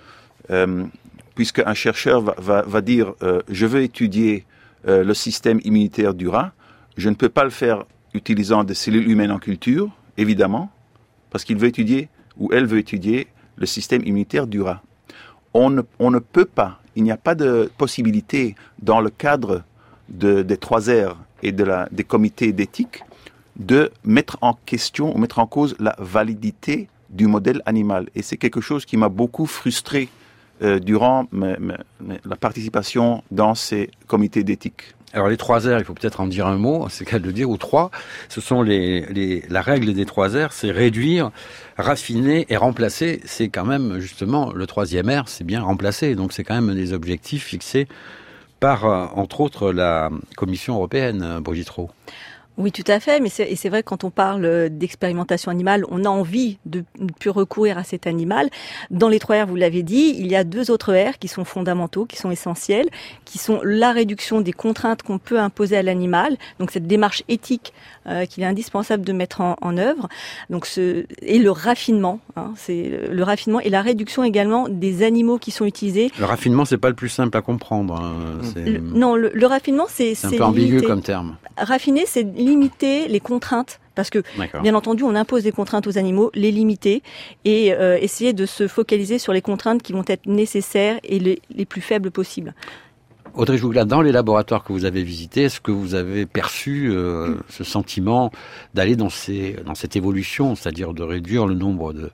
Euh, puisque un chercheur va, va, va dire euh, « je veux étudier euh, le système immunitaire du rat », je ne peux pas le faire utilisant des cellules humaines en culture, évidemment, parce qu'il veut étudier, ou elle veut étudier, le système immunitaire du rat. On ne, on ne peut pas, il n'y a pas de possibilité dans le cadre de, des trois R et de la, des comités d'éthique de mettre en question ou mettre en cause la validité du modèle animal. Et c'est quelque chose qui m'a beaucoup frustré euh, durant mes, mes, mes, la participation dans ces comités d'éthique. Alors les trois R, il faut peut-être en dire un mot, c'est le cas de le dire, ou trois. Ce sont les, les, la règle des trois R, c'est réduire, raffiner et remplacer. C'est quand même justement le troisième R, c'est bien remplacer. Donc c'est quand même des objectifs fixés par, entre autres, la Commission européenne, Brigitte Rault. Oui, tout à fait, mais c'est, et c'est vrai que quand on parle d'expérimentation animale, on a envie de ne plus recourir à cet animal. Dans les trois R, vous l'avez dit, il y a deux autres R qui sont fondamentaux, qui sont essentiels, qui sont la réduction des contraintes qu'on peut imposer à l'animal, donc cette démarche éthique euh, qu'il est indispensable de mettre en, en œuvre, donc ce, et le raffinement, hein, c'est le raffinement et la réduction également des animaux qui sont utilisés. Le raffinement, c'est pas le plus simple à comprendre. Hein. C'est... Le, non, le, le raffinement, c'est... C'est un c'est peu ambigu limité. Comme terme. Raffiner, c'est limiter les contraintes, parce que, D'accord. bien entendu, on impose des contraintes aux animaux, les limiter et euh, essayer de se focaliser sur les contraintes qui vont être nécessaires et les, les plus faibles possibles. Audrey Jougla, dans les laboratoires que vous avez visités, est-ce que vous avez perçu euh, ce sentiment d'aller dans, ces, dans cette évolution, c'est-à-dire de réduire le nombre de,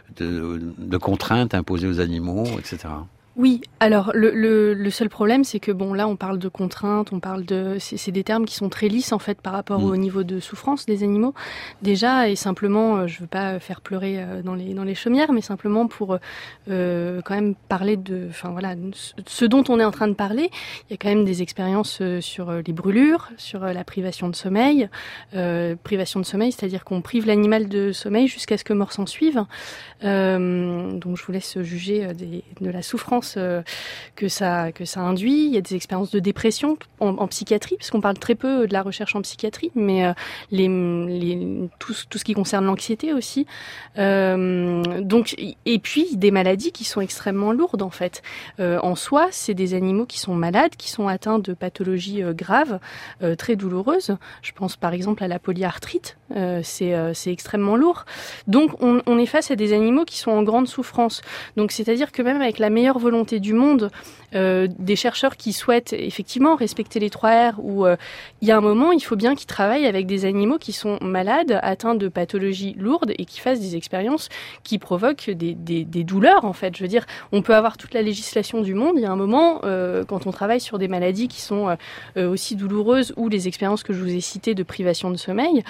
de, de contraintes imposées aux animaux, et cetera? Oui, alors le, le, le seul problème, c'est que bon là, on parle de contraintes, on parle de, c'est, c'est des termes qui sont très lisses en fait par rapport mmh. au niveau de souffrance des animaux déjà, et simplement, je veux pas faire pleurer dans les dans les chaumières, mais simplement pour euh, quand même parler de, enfin voilà, ce dont on est en train de parler. Il y a quand même des expériences sur les brûlures, sur la privation de sommeil, euh, privation de sommeil, c'est-à-dire qu'on prive l'animal de sommeil jusqu'à ce que mort s'en suive. Euh, donc je vous laisse juger des, de la souffrance que ça que ça induit. Il y a des expériences de dépression en, en psychiatrie, parce qu'on parle très peu de la recherche en psychiatrie, mais euh, les, les, tout, tout ce qui concerne l'anxiété aussi. Euh, donc, et puis des maladies qui sont extrêmement lourdes en fait. Euh, en soi, c'est des animaux qui sont malades, qui sont atteints de pathologies euh, graves, euh, très douloureuses. Je pense par exemple à la polyarthrite. Euh, c'est, euh, c'est extrêmement lourd. Donc, on, on est face à des animaux qui sont en grande souffrance. Donc, c'est-à-dire que même avec la meilleure volonté volonté du monde, euh, des chercheurs qui souhaitent effectivement respecter les trois R, où euh, il y a un moment, il faut bien qu'ils travaillent avec des animaux qui sont malades, atteints de pathologies lourdes et qui fassent des expériences qui provoquent des, des, des douleurs, en fait. Je veux dire, on peut avoir toute la législation du monde, il y a un moment, euh, quand on travaille sur des maladies qui sont euh, aussi douloureuses, ou les expériences que je vous ai citées de privation de sommeil,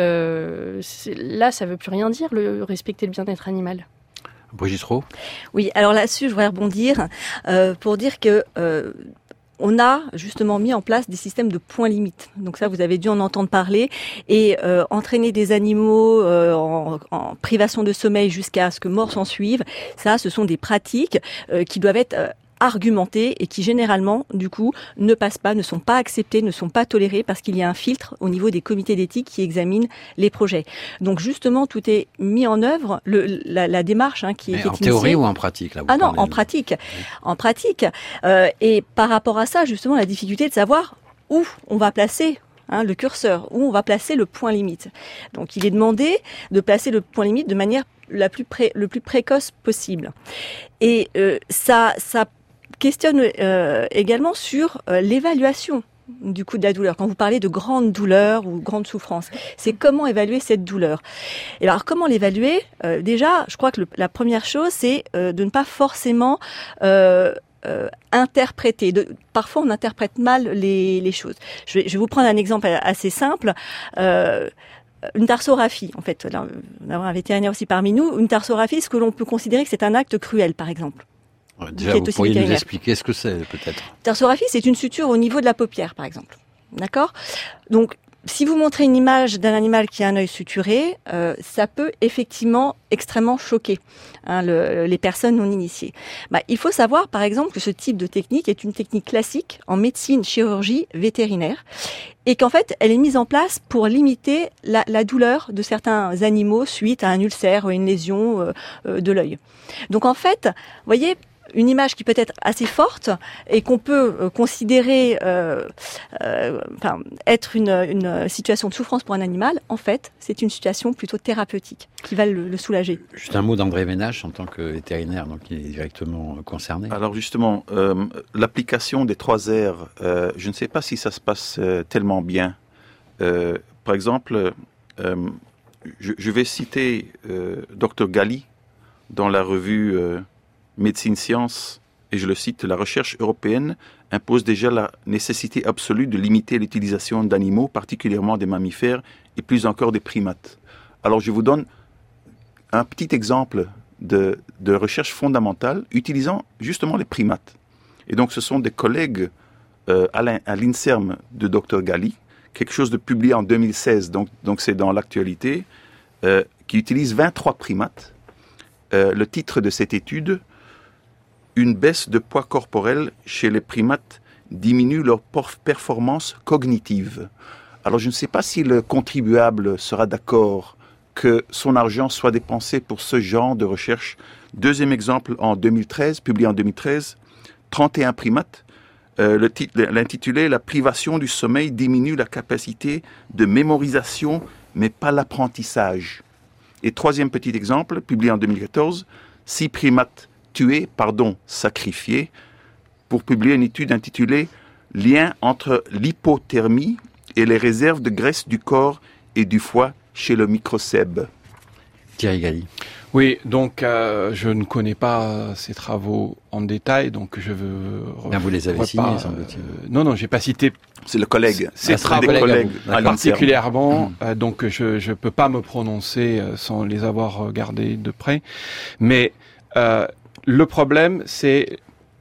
euh, là, ça ne veut plus rien dire, le respecter le bien-être animal. Brigitte Roux. Oui, alors là-dessus, je voudrais rebondir euh, pour dire que euh, on a justement mis en place des systèmes de points limites. Donc ça, vous avez dû en entendre parler. Et euh, entraîner des animaux euh, en, en privation de sommeil jusqu'à ce que mort s'en suive, ça, ce sont des pratiques euh, qui doivent être euh, argumentées et qui généralement, du coup, ne passent pas, ne sont pas acceptées, ne sont pas tolérées parce qu'il y a un filtre au niveau des comités d'éthique qui examinent les projets. Donc justement, tout est mis en œuvre, le, la, la démarche hein, qui, qui est initiée. En théorie ou en pratique là, vous Ah non, en de... pratique. Oui. En pratique. Euh, et par rapport à ça, justement, la difficulté de savoir où on va placer Hein, le curseur, où on va placer le point limite. Donc il est demandé de placer le point limite de manière la plus pré- le plus précoce possible. Et euh, ça, ça questionne euh, également sur euh, l'évaluation du coup de la douleur. Quand vous parlez de grande douleur ou grande souffrance, c'est comment évaluer cette douleur. Et alors comment l'évaluer ? euh, Déjà, je crois que le, la première chose, c'est euh, de ne pas forcément euh, Euh, interpréter. De, parfois, on interprète mal les, les choses. Je vais, je vais vous prendre un exemple assez simple. Euh, une tarsographie, en fait. Là, on a un vétérinaire aussi parmi nous. Une tarsographie, ce que l'on peut considérer que c'est un acte cruel, par exemple. Ouais, déjà, vous pourriez nous expliquer ce que c'est, peut-être. Tarsographie, c'est une suture au niveau de la paupière, par exemple. D'accord ? Donc, si vous montrez une image d'un animal qui a un œil suturé, euh, ça peut effectivement extrêmement choquer hein, le, les personnes non initiées. Bah, il faut savoir, par exemple, que ce type de technique est une technique classique en médecine, chirurgie, vétérinaire, et qu'en fait, elle est mise en place pour limiter la, la douleur de certains animaux suite à un ulcère ou une lésion euh, euh, de l'œil. Donc en fait, vous voyez, une image qui peut être assez forte et qu'on peut euh, considérer euh, euh, enfin, être une, une situation de souffrance pour un animal, en fait, c'est une situation plutôt thérapeutique qui va le, le soulager. Juste un mot d'André Vénache en tant que vétérinaire, donc il est directement concerné. Alors justement, euh, l'application des trois R, euh, je ne sais pas si ça se passe euh, tellement bien. Euh, par exemple, euh, je, je vais citer euh, docteur Galli dans la revue euh, Médecine Science, et je le cite, la recherche européenne impose déjà la nécessité absolue de limiter l'utilisation d'animaux, particulièrement des mammifères et plus encore des primates. Alors je vous donne un petit exemple de, de recherche fondamentale utilisant justement les primates. Et donc ce sont des collègues euh, à, à l'INSERM de docteur Galli, quelque chose de publié en deux mille seize, donc, donc c'est dans l'actualité, euh, qui utilise vingt-trois primates. Euh, le titre de cette étude, une baisse de poids corporel chez les primates diminue leur performance cognitive. Alors je ne sais pas si le contribuable sera d'accord que son argent soit dépensé pour ce genre de recherche. Deuxième exemple, en deux mille treize, publié en deux mille treize, trente et un primates. Euh, le titre, l'intitulé « La privation du sommeil diminue la capacité de mémorisation, mais pas l'apprentissage ». Et troisième petit exemple, publié en deux mille quatorze, six primates tués, pardon, sacrifiés, pour publier une étude intitulée « Lien entre l'hypothermie et les réserves de graisse du corps et du foie chez le microcèbe ». Thierry Galli. Oui, donc euh, je ne connais pas ces travaux en détail, donc je veux... Bien, vous les avez signés, semble-t-il. Euh, non, non, j'ai pas cité... C'est le collègue. C'est ah, des collègues à particulièrement, mmh. euh, donc je je peux pas me prononcer euh, sans les avoir regardés de près. Mais euh, le problème, c'est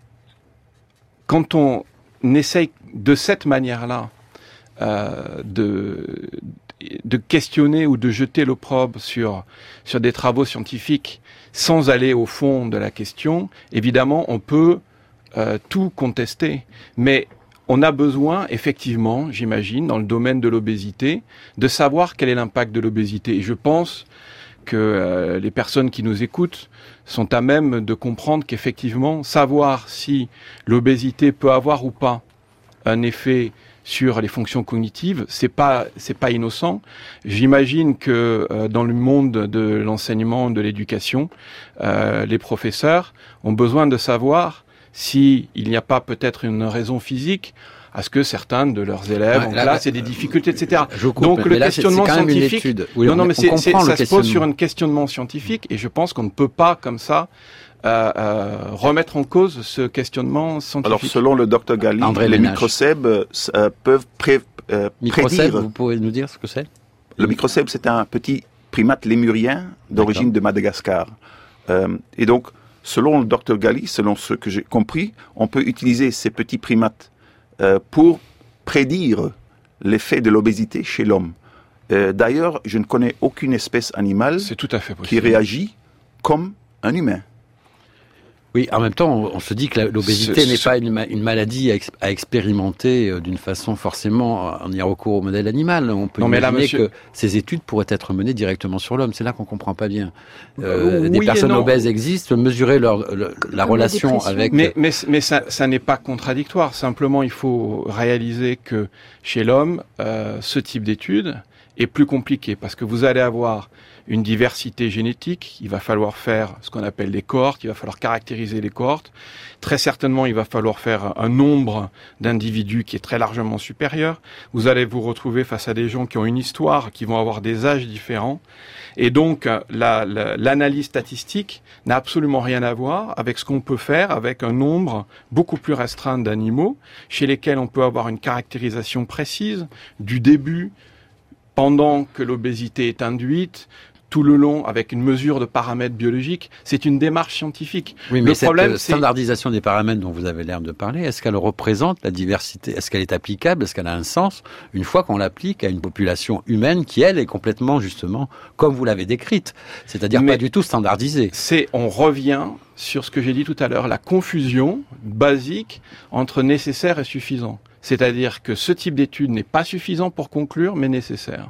quand on essaye de cette manière-là euh, de de questionner ou de jeter l'opprobre sur sur des travaux scientifiques sans aller au fond de la question, évidemment, on peut euh, tout contester, mais on a besoin, effectivement, j'imagine, dans le domaine de l'obésité, de savoir quel est l'impact de l'obésité. Et je pense que euh, les personnes qui nous écoutent sont à même de comprendre qu'effectivement, savoir si l'obésité peut avoir ou pas un effet sur les fonctions cognitives, c'est pas c'est pas innocent. J'imagine que euh, dans le monde de l'enseignement, de l'éducation, euh, les professeurs ont besoin de savoir s'il n'y a pas peut-être une raison physique à ce que certains de leurs élèves Ouais, en là, classe là, aient des difficultés, et cetera. Je coupe, Donc le là, questionnement c'est, c'est quand même scientifique, une étude. Oui, non, non, on, mais c'est, on c'est, comprend ça le se pose sur un questionnement scientifique, et je pense qu'on ne peut pas comme ça euh, euh, remettre en cause ce questionnement scientifique. Alors, selon le docteur Galli, André les Ménage. microcèbes euh, peuvent pré, euh, Microcèbe, prédire. vous pouvez nous dire ce que c'est? Le microcèbe, c'est un petit primate lémurien d'origine D'accord. de Madagascar. Euh, et donc, selon le docteur Galli, selon ce que j'ai compris, on peut utiliser ces petits primates euh, pour prédire l'effet de l'obésité chez l'homme. Euh, d'ailleurs, je ne connais aucune espèce animale C'est tout à fait qui possible. réagit comme un humain. Oui, en même temps, on, on se dit que la- l'obésité Ce- n'est ce- pas une, ma- une maladie à, ex- à expérimenter euh, d'une façon forcément en ayant recours au modèle animal. On peut Non, mais là, imaginer monsieur- que ces études pourraient être menées directement sur l'homme. C'est là qu'on comprend pas bien. Euh, Euh, des oui et personnes non. obèses existent, mesurer leur, le- la la relation dépression. avec... Mais, mais, mais ça, ça n'est pas contradictoire. Simplement, il faut réaliser que chez l'homme, euh, ce type d'étude est plus compliqué parce que vous allez avoir une diversité génétique. Il va falloir faire ce qu'on appelle des cohortes. Il va falloir caractériser les cohortes. Très certainement, il va falloir faire un nombre d'individus qui est très largement supérieur. Vous allez vous retrouver face à des gens qui ont une histoire, qui vont avoir des âges différents. Et donc, la, la, l'analyse statistique n'a absolument rien à voir avec ce qu'on peut faire avec un nombre beaucoup plus restreint d'animaux, chez lesquels on peut avoir une caractérisation précise du début, pendant que l'obésité est induite, tout le long, avec une mesure de paramètres biologiques. C'est une démarche scientifique. Oui, mais Le cette problème, euh, c'est- standardisation des paramètres dont vous avez l'air de parler, est-ce qu'elle représente la diversité? Est-ce qu'elle est applicable? Est-ce qu'elle a un sens une fois qu'on l'applique à une population humaine qui, elle, est complètement, justement, comme vous l'avez décrite, c'est-à-dire Mais- pas du tout standardisée? C'est, on revient sur ce que j'ai dit tout à l'heure, la confusion basique entre nécessaire et suffisant. C'est-à-dire que ce type d'étude n'est pas suffisant pour conclure, mais nécessaire.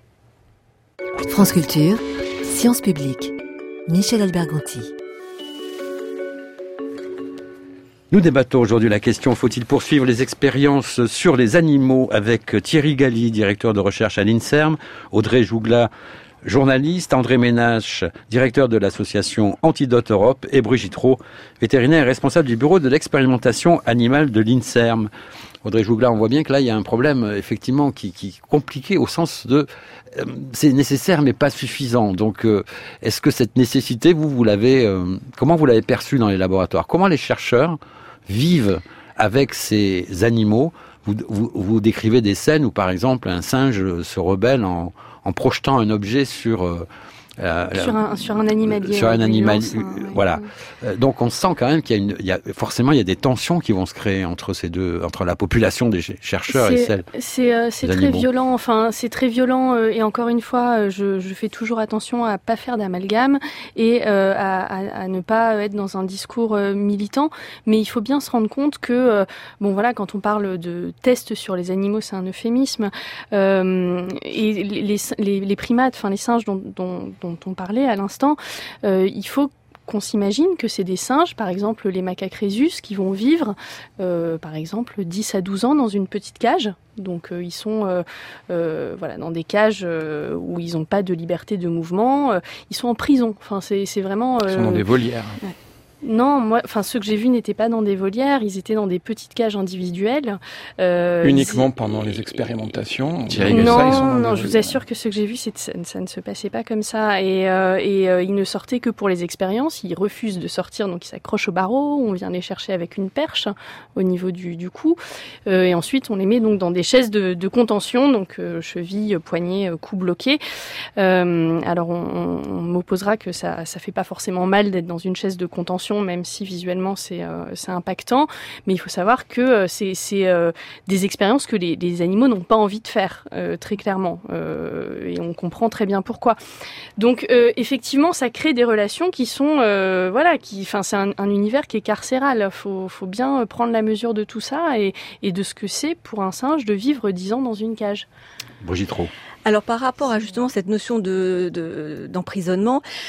France Culture, Sciences Publiques, Michel Alberganti. Nous débattons aujourd'hui la question, faut-il poursuivre les expériences sur les animaux avec Thierry Galli, directeur de recherche à l'INSERM, Audrey Jougla, journaliste, André Ménage, directeur de l'association Antidote Europe, et Brigitte Roux, vétérinaire et responsable du bureau de l'expérimentation animale de l'INSERM. Audrey Jougla, on voit bien que là, il y a un problème, effectivement, qui, qui est compliqué au sens de euh, c'est nécessaire mais pas suffisant. Donc, euh, est-ce que cette nécessité, vous, vous l'avez, euh, comment vous l'avez perçue dans les laboratoires? Comment les chercheurs vivent avec ces animaux? Vous, vous, vous décrivez des scènes où, par exemple, un singe se rebelle en, en projetant un objet sur... Euh, Euh, Sur un, sur un animalier. sur un une animal, lance, hein, ouais. voilà. Euh, donc on sent quand même qu'il y a une, il y a forcément il y a des tensions qui vont se créer entre ces deux, entre la population des chercheurs et C'est- celle. C'est euh, c'est des très animaux. violent. Enfin, c'est très violent. euh, et encore une fois, euh, je, je fais toujours attention à pas faire d'amalgame et euh, à, à, à ne pas être dans un discours euh, militant. Mais il faut bien se rendre compte que, euh, bon voilà, quand on parle de tests sur les animaux, c'est un euphémisme. Euh, et les, les, les primates, enfin les singes dont, dont, dont on parlait à l'instant, euh, il faut qu'on s'imagine que c'est des singes, par exemple les macaques rhésus, qui vont vivre, euh, par exemple, dix à douze ans dans une petite cage. Donc euh, ils sont euh, euh, voilà, dans des cages euh, où ils n'ont pas de liberté de mouvement. Euh, ils sont en prison. Enfin, c'est, c'est vraiment... Ils sont euh, dans des volières. Non, moi, enfin ceux que j'ai vus n'étaient pas dans des volières, ils étaient dans des petites cages individuelles. Euh, Uniquement ils- pendant les expérimentations. Thierry Mais Gasset, ça, ils sont Non, dans non, des je vous volières. assure que ce que j'ai vu, c'est ça, ça ne se passait pas comme ça. Et, euh, et euh, ils ne sortaient que pour les expériences. Ils refusent de sortir, donc ils s'accrochent au barreau. On vient les chercher avec une perche au niveau du, du cou. Euh, et ensuite, on les met donc dans des chaises de, de contention, donc euh, cheville, poignet, euh, cou bloqué. Euh, alors, on, on m'opposera que ça, ça fait pas forcément mal d'être dans une chaise de contention, même si visuellement c'est, euh, c'est impactant. Mais il faut savoir que euh, c'est, c'est euh, des expériences que les, les animaux n'ont pas envie de faire, euh, très clairement. Euh, et on comprend très bien pourquoi. Donc, euh, effectivement, ça crée des relations qui sont, euh, voilà, qui, enfin, c'est un, un univers qui est carcéral. Faut, faut bien prendre la mesure de tout ça et, et de ce que c'est pour un singe de vivre dix ans dans une cage. Brigitte Roux. Alors par rapport à justement cette notion de, de d'emprisonnement,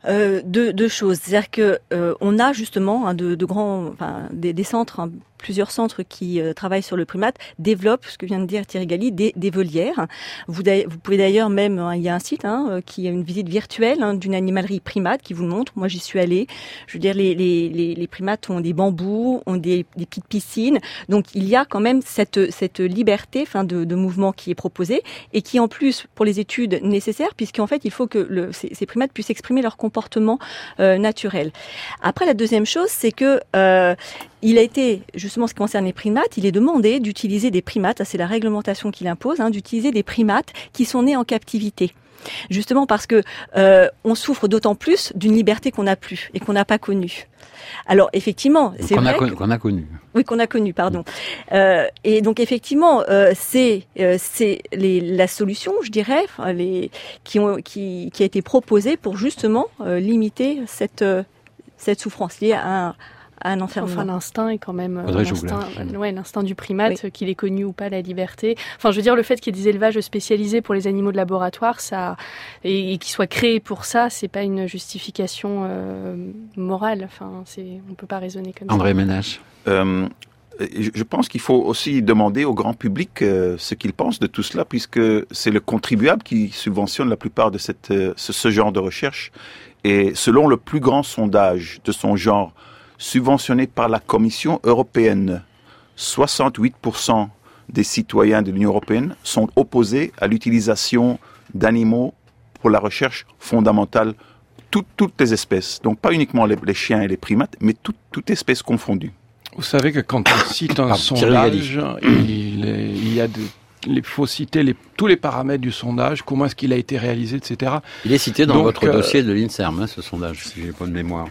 euh, deux, deux choses. C'est-à-dire que euh, on a justement hein, de, de grands, enfin, des, des centres, hein, plusieurs centres qui euh, travaillent sur le primate, développent, ce que vient de dire Thierry Galli, des, des volières. Vous, vous pouvez d'ailleurs même, hein, il y a un site hein, qui a une visite virtuelle hein, d'une animalerie primate qui vous le montre. Moi, j'y suis allée. Je veux dire, les, les, les, les primates ont des bambous, ont des, des petites piscines. Donc, il y a quand même cette, cette liberté enfin, de, de mouvement qui est proposée et qui, en plus, pour les études nécessaires, puisqu'en fait, il faut que le, ces, ces primates puissent exprimer leur comportement euh, naturel. Après, la deuxième chose, c'est que euh, il a été, justement, ce qui concerne les primates, il est demandé d'utiliser des primates, c'est la réglementation qu'il impose, hein, d'utiliser des primates qui sont nés en captivité. Justement parce que euh, on souffre d'autant plus d'une liberté qu'on n'a plus et qu'on n'a pas connue. Alors effectivement, c'est qu'on vrai a, con- que... qu'on a connu. Oui, qu'on a connu, pardon. Euh, et donc effectivement, euh, c'est euh, c'est les, la solution, je dirais, enfin, les qui ont qui qui a été proposée pour justement euh, limiter cette euh, cette souffrance liée à un à un enfermement. Enfin, l'instinct est quand même Audrey l'instinct, Jougler. ouais, l'instinct du primate, Oui. qu'il ait connu ou pas la liberté. Enfin, je veux dire, le fait qu'il y ait des élevages spécialisés pour les animaux de laboratoire, ça, et, et qu'ils soient créés pour ça, c'est pas une justification euh, morale. Enfin, c'est, on peut pas raisonner comme André ça. Ménage. Euh, je je pense qu'il faut aussi demander au grand public euh, ce qu'il pense de tout cela, puisque c'est le contribuable qui subventionne la plupart de cette, euh, ce, ce genre de recherche. Et selon le plus grand sondage de son genre, subventionné par la Commission européenne, soixante-huit pour cent des citoyens de l'Union européenne sont opposés à l'utilisation d'animaux pour la recherche fondamentale, toutes, toutes les espèces. Donc pas uniquement les, les chiens et les primates, mais toutes toute espèces confondues. Vous savez que quand on cite un Pardon, sondage, il, est- il y a de, il faut citer les, tous les paramètres du sondage, comment est-ce qu'il a été réalisé, et cetera. Il est cité dans Donc, votre euh, dossier de l'INSERM, hein, ce sondage, si j'ai pas de mémoire.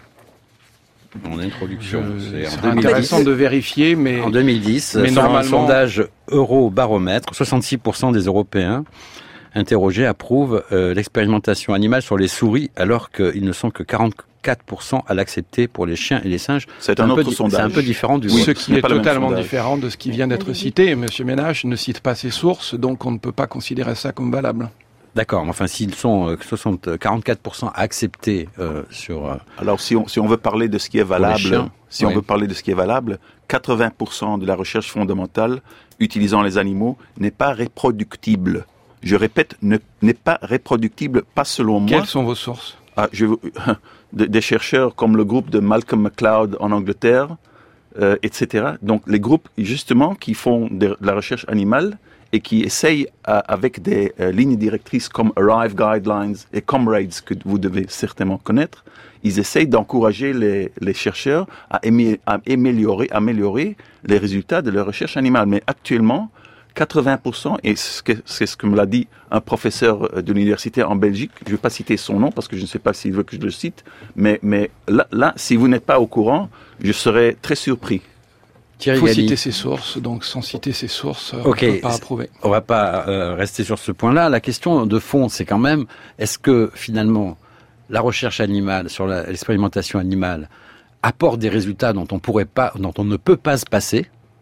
En introduction, Je- c'est C'est en deux mille intéressant dix. de vérifier, mais En deux mille dix, mais selon un normalement- sondage Eurobaromètre, soixante-six pour cent des Européens interrogés approuvent euh, l'expérimentation animale sur les souris, alors qu'ils ne sont que quarante-quatre pour cent à l'accepter pour les chiens et les singes. C'est un peu autre di- sondage. C'est un peu différent du Oui. ce vôtre. ce qui n'est est pas le même totalement sondage. différent de ce qui vient d'être cité. Monsieur Ménage ne cite pas ses sources, donc on ne peut pas considérer ça comme valable. D'accord, mais enfin, s'ils sont euh, soixante, quarante-quatre pour cent acceptés euh, sur... euh, Alors si on, si on veut parler de ce qui est les valable, chiens, si oui. on veut parler de ce qui est valable, quatre-vingts pour cent de la recherche fondamentale utilisant les animaux n'est pas reproductible. Je répète, ne- n'est pas reproductible, pas selon moi. Quelles sont vos sources? Ah, je, de- des chercheurs comme le groupe de Malcolm McLeod en Angleterre, euh, et cetera. Donc les groupes justement qui font de, de la recherche animale et qui essayent euh, avec des euh, lignes directrices comme Arrive Guidelines et Comrades que vous devez certainement connaître, ils essayent d'encourager les, les chercheurs à, émi- à améliorer, améliorer les résultats de leur recherche animale. Mais actuellement, quatre-vingts pour cent, et c'est ce que, c'est ce que me l'a dit un professeur de l'université en Belgique, je ne vais pas citer son nom parce que je ne sais pas s'il veut que je le cite, mais, mais là, là, si vous n'êtes pas au courant, je serais très surpris. Il Thierry faut Galli. citer ses sources, donc sans citer ses sources, euh, Ok. on ne peut pas approuver. On va pas euh, rester sur ce point-là. La question de fond, c'est quand même, est-ce que finalement la recherche animale, sur la- l'expérimentation animale, apporte des résultats dont on pourrait pas, dont on ne peut pas se passer,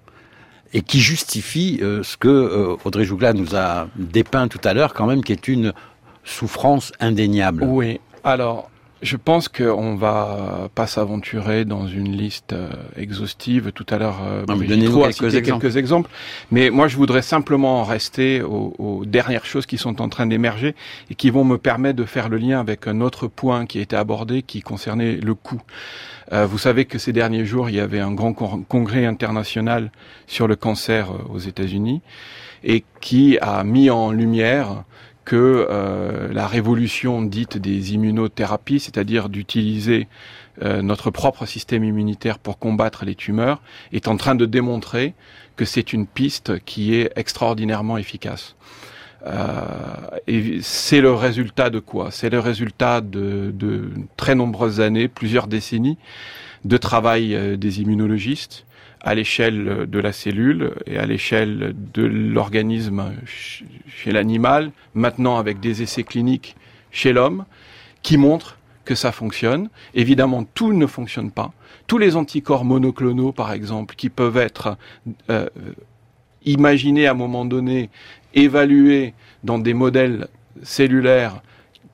et qui justifie euh, ce que euh, Audrey Jougler nous a dépeint tout à l'heure, quand même, qui est une souffrance indéniable. Oui, alors je pense qu'on va pas s'aventurer dans une liste euh, exhaustive. Tout à l'heure, euh, Non, mais Brigitte donnez-nous Roux a quelques cité exemples. quelques exemples. Mais moi, je voudrais simplement en rester aux, aux dernières choses qui sont en train d'émerger et qui vont me permettre de faire le lien avec un autre point qui a été abordé, qui concernait le coût. Euh, vous savez que ces derniers jours, il y avait un grand con- congrès international sur le cancer euh, aux États-Unis et qui a mis en lumière que euh, la révolution dite des immunothérapies, c'est-à-dire d'utiliser euh, notre propre système immunitaire pour combattre les tumeurs, est en train de démontrer que c'est une piste qui est extraordinairement efficace. Euh, et c'est le résultat de quoi? C'est le résultat de, de très nombreuses années, plusieurs décennies, de travail euh, des immunologistes à l'échelle de la cellule et à l'échelle de l'organisme ch- chez l'animal, maintenant avec des essais cliniques chez l'homme, qui montrent que ça fonctionne. Évidemment, tout ne fonctionne pas. Tous les anticorps monoclonaux, par exemple, qui peuvent être euh, imaginés à un moment donné, évalués dans des modèles cellulaires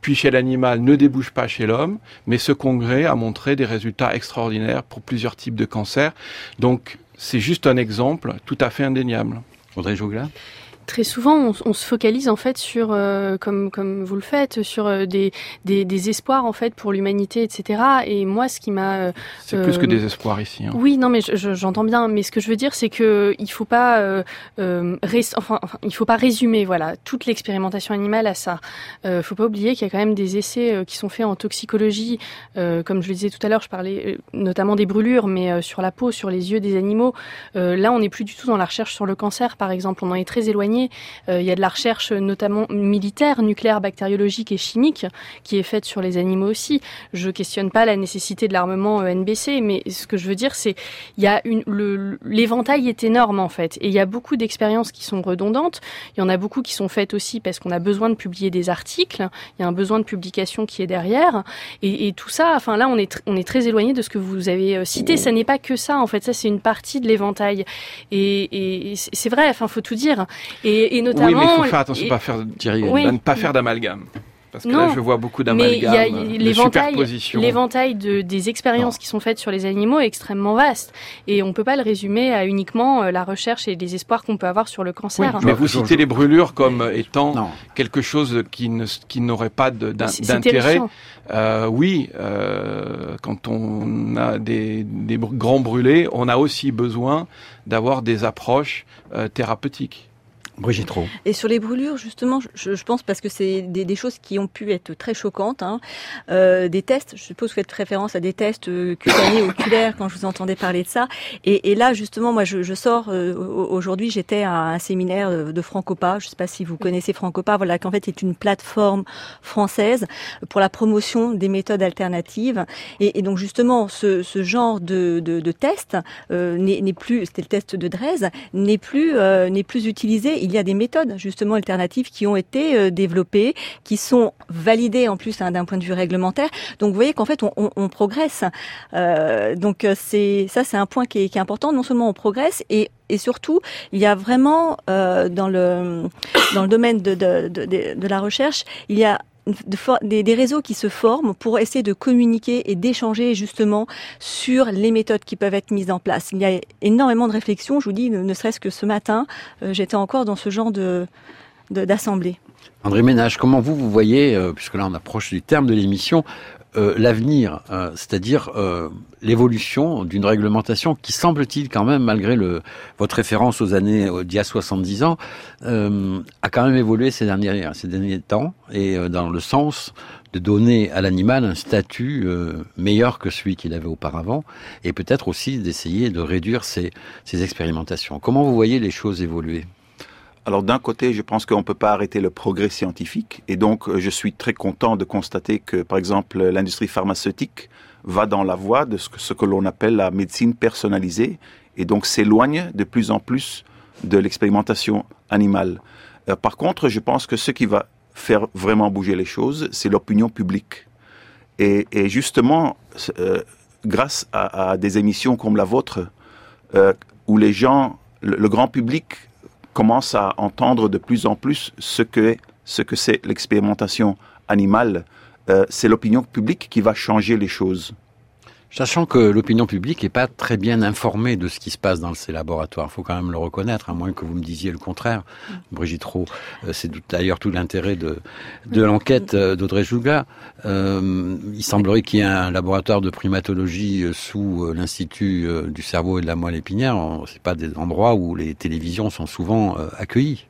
puis chez l'animal, ne débouche pas chez l'homme, mais ce congrès a montré des résultats extraordinaires pour plusieurs types de cancers. Donc, c'est juste un exemple tout à fait indéniable. Audrey Jougla ? Très souvent, on, on se focalise en fait sur, euh, comme comme vous le faites, sur euh, des, des des espoirs en fait pour l'humanité, et cetera. Et moi, ce qui m'a euh, c'est euh, plus que des espoirs ici. Hein. Oui, non, mais je, je, j'entends bien. Mais ce que je veux dire, c'est que il faut pas, euh, euh, res, enfin, enfin, il faut pas résumer, voilà, toute l'expérimentation animale à ça. Euh, faut pas oublier qu'il y a quand même des essais euh, qui sont faits en toxicologie, euh, comme je le disais tout à l'heure. Je parlais euh, notamment des brûlures, mais euh, sur la peau, sur les yeux des animaux. Euh, là, on n'est plus du tout dans la recherche sur le cancer, par exemple. On en est très éloigné. Il euh, y a de la recherche notamment militaire, nucléaire, bactériologique et chimique qui est faite sur les animaux aussi. Je questionne pas la nécessité de l'armement euh, N B C, mais ce que je veux dire, c'est il y a une le, l'éventail est énorme en fait, et il y a beaucoup d'expériences qui sont redondantes. Il y en a beaucoup qui sont faites aussi parce qu'on a besoin de publier des articles. Il y a un besoin de publication qui est derrière, et, et tout ça. Enfin là, on est tr- on est très éloigné de ce que vous avez cité. Ça n'est pas que ça en fait. Ça c'est une partie de l'éventail, et, et c'est vrai. Enfin, faut tout dire. Et, et notamment, oui, mais il faut faire attention et, pas faire, oui. à ne pas faire d'amalgame. Parce que non, là, je vois beaucoup d'amalgame, mais y a, de superposition. L'éventail de, des expériences non. qui sont faites sur les animaux est extrêmement vaste. Et on ne peut pas le résumer à uniquement la recherche et les espoirs qu'on peut avoir sur le cancer. Oui, mais vous citez les brûlures comme étant non. quelque chose qui, ne, qui n'aurait pas de, d'un, d'intérêt. Euh, oui, euh, quand on a des, des grands brûlés, on a aussi besoin d'avoir des approches euh, thérapeutiques. Brigitte Roux. Et sur les brûlures, justement, je, je pense parce que c'est des, des choses qui ont pu être très choquantes. Hein. Euh, des tests, je suppose que vous faites référence à des tests euh, cutanés, oculaires, quand je vous entendais parler de ça. Et, et là, justement, moi, je, je sors. Euh, aujourd'hui, j'étais à un séminaire de, de Francopa. Je ne sais pas si vous connaissez Francopa. Voilà, qu'en fait, c'est une plateforme française pour la promotion des méthodes alternatives. Et, et donc, justement, ce, ce genre de, de, de test euh, n'est, n'est plus. C'était le test de Drèze, n'est plus euh, n'est plus utilisé. Il y a des méthodes justement alternatives qui ont été euh, développées, qui sont validées en plus hein, d'un point de vue réglementaire. Donc vous voyez qu'en fait on, on, on progresse. Euh, donc c'est ça c'est un point qui est, qui est important. Non seulement on progresse et et surtout il y a vraiment euh, dans le dans le domaine de de, de de de la recherche il y a De for- des, des réseaux qui se forment pour essayer de communiquer et d'échanger justement sur les méthodes qui peuvent être mises en place. Il y a énormément de réflexions, je vous dis, ne, ne serait-ce que ce matin, euh, j'étais encore dans ce genre de, de, d'assemblée. André Ménage, comment vous, vous voyez, euh, puisque là on approche du terme de l'émission, euh, l'avenir, euh, c'est-à-dire euh, l'évolution d'une réglementation qui semble-t-il quand même, malgré le, votre référence aux années euh, d'il y a soixante-dix ans, euh, a quand même évolué ces derniers, ces derniers temps, et euh, dans le sens de donner à l'animal un statut euh, meilleur que celui qu'il avait auparavant, et peut-être aussi d'essayer de réduire ces, ces expérimentations. Comment vous voyez les choses évoluer ? Alors d'un côté, je pense qu'on ne peut pas arrêter le progrès scientifique, et donc je suis très content de constater que, par exemple, l'industrie pharmaceutique va dans la voie de ce que, ce que l'on appelle la médecine personnalisée, et donc s'éloigne de plus en plus de l'expérimentation animale. Euh, par contre, je pense que ce qui va faire vraiment bouger les choses, c'est l'opinion publique. Et, et justement, euh, grâce à, à des émissions comme la vôtre, euh, où les gens, le, le grand public, commence à entendre de plus en plus ce que, ce que c'est l'expérimentation animale, euh, c'est l'opinion publique qui va changer les choses. Sachant que l'opinion publique n'est pas très bien informée de ce qui se passe dans ces laboratoires, il faut quand même le reconnaître, à moins que vous me disiez le contraire, mmh. Brigitte Roux. Euh, c'est d'ailleurs tout l'intérêt de, de l'enquête d'Audrey Jougla. Euh, il semblerait qu'il y ait un laboratoire de primatologie sous l'Institut du cerveau et de la moelle épinière. Ce n'est pas des endroits où les télévisions sont souvent euh, accueillies.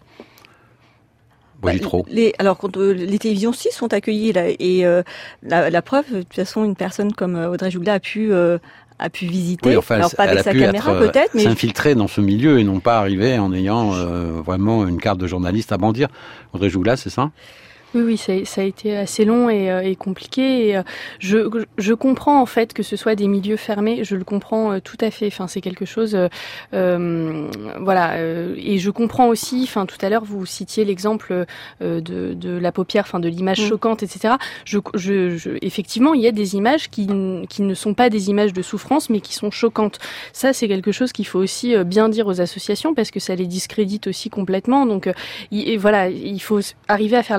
Bah, les, alors, quand euh, les télévisions aussi sont accueillies là, et euh, la, la preuve, de toute façon, une personne comme euh, Audrey Jougla a pu euh, a pu visiter, oui, enfin, alors pas avec sa caméra être, peut-être, mais s'infiltrer dans ce milieu et non pas arriver en ayant euh, vraiment une carte de journaliste à brandir. Audrey Jougla, c'est ça ? Oui, oui, ça, ça a été assez long et, euh, et compliqué. Et, euh, je, je comprends en fait que ce soit des milieux fermés. Je le comprends euh, tout à fait. Enfin, c'est quelque chose, euh, euh, voilà. Euh, et je comprends aussi. Enfin, tout à l'heure, vous citiez l'exemple euh, de, de la paupière, enfin, de l'image mmh. choquante, et cetera. Je, je, je, effectivement, il y a des images qui, qui ne sont pas des images de souffrance, mais qui sont choquantes. Ça, c'est quelque chose qu'il faut aussi bien dire aux associations parce que ça les discrédite aussi complètement. Donc, euh, et, et voilà, il faut arriver à faire la part des choses.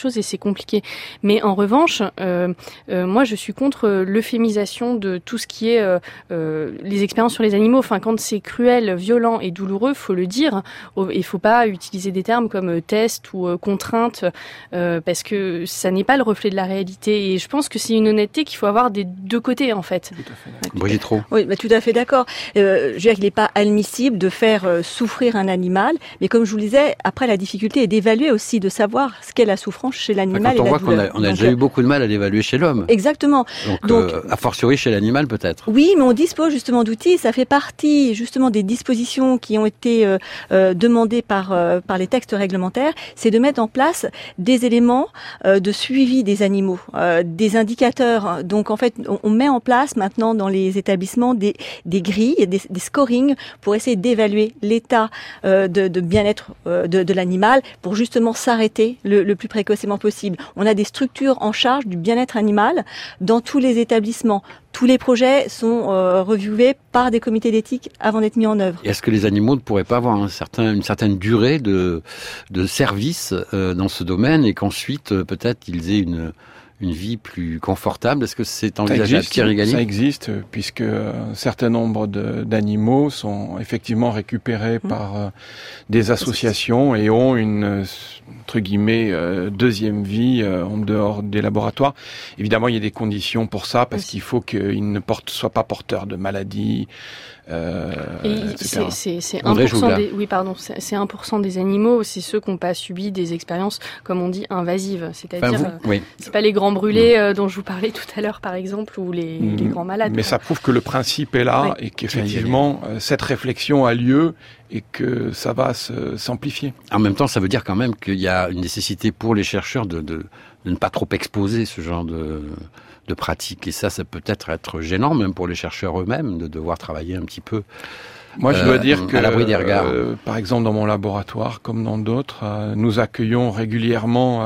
choses et c'est compliqué. Mais en revanche, euh, euh, moi je suis contre l'euphémisation de tout ce qui est euh, euh, les expériences sur les animaux. Enfin, quand c'est cruel, violent et douloureux, faut le dire. Il faut pas utiliser des termes comme euh, test ou euh, contrainte euh, parce que ça n'est pas le reflet de la réalité. Et je pense que c'est une honnêteté qu'il faut avoir des deux côtés en fait. Tout à fait. Brigitte Roux. Oui, bah, tout à fait d'accord. Euh, je veux dire qu'il n'est pas admissible de faire euh, souffrir un animal, mais comme je vous le disais, après la difficulté est d'évaluer aussi, de savoir ce qu'est la souffrance chez l'animal Quand on et la voit douleur. qu'on a, on a Donc, déjà eu beaucoup de mal à l'évaluer chez l'homme. Exactement. Donc, Donc euh, a fortiori chez l'animal peut-être. oui, mais on dispose justement d'outils. Ça fait partie justement des dispositions qui ont été euh, euh, demandées par euh, par les textes réglementaires. C'est de mettre en place des éléments euh, de suivi des animaux, euh, des indicateurs. Donc en fait, on, on met en place maintenant dans les établissements des des grilles, des, des scorings pour essayer d'évaluer l'état euh, de, de bien-être euh, de, de l'animal, pour justement s'arrêter le, le plus précocement possible. On a des structures en charge du bien-être animal dans tous les établissements. Tous les projets sont euh, reviewés par des comités d'éthique avant d'être mis en œuvre. Et est-ce que les animaux ne pourraient pas avoir un certain, une certaine durée de, de service euh, dans ce domaine et qu'ensuite euh, peut-être ils aient une, une vie plus confortable? Est-ce que c'est envisageable, Thierry Galli? Ça existe, puisque un certain nombre de, d'animaux sont effectivement récupérés mmh. par euh, des associations et ont une, entre guillemets, euh, deuxième vie euh, en dehors des laboratoires. Évidemment, il y a des conditions pour ça, parce qu'il faut qu'ils ne portent, soient pas porteurs de maladies. Euh, et c'est, c'est, c'est un pour cent des, oui, pardon, c'est, c'est un pour cent des animaux, c'est ceux qui n'ont pas subi des expériences, comme on dit, invasives. C'est-à-dire, enfin, vous, euh, oui. c'est pas les grands brûlés euh, dont je vous parlais tout à l'heure, par exemple, ou les, mmh. les grands malades. Mais quoi. ça prouve que le principe est là oui. et qu'effectivement, euh, cette réflexion a lieu et que ça va se, s'amplifier. En même temps, ça veut dire quand même qu'il y a une nécessité pour les chercheurs de, de, de ne pas trop exposer ce genre de... de pratique. Et ça, ça peut être être gênant, même pour les chercheurs eux-mêmes, de devoir travailler un petit peu Moi, je dois euh, dire que, à l'abri des regards. Euh, par exemple, dans mon laboratoire, comme dans d'autres, euh, nous accueillons régulièrement, euh,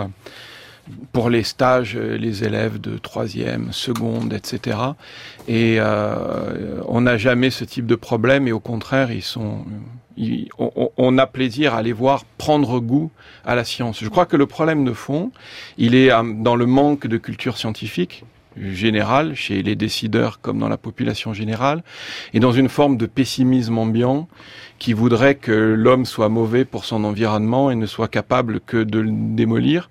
pour les stages, les élèves de troisième, seconde, et cetera. Et euh, on n'a jamais ce type de problème, et au contraire, ils sont... Ils, on, on a plaisir à les voir prendre goût à la science. Je crois que le problème de fond, il est euh, dans le manque de culture scientifique générale, chez les décideurs comme dans la population générale, et dans une forme de pessimisme ambiant qui voudrait que l'homme soit mauvais pour son environnement et ne soit capable que de le démolir.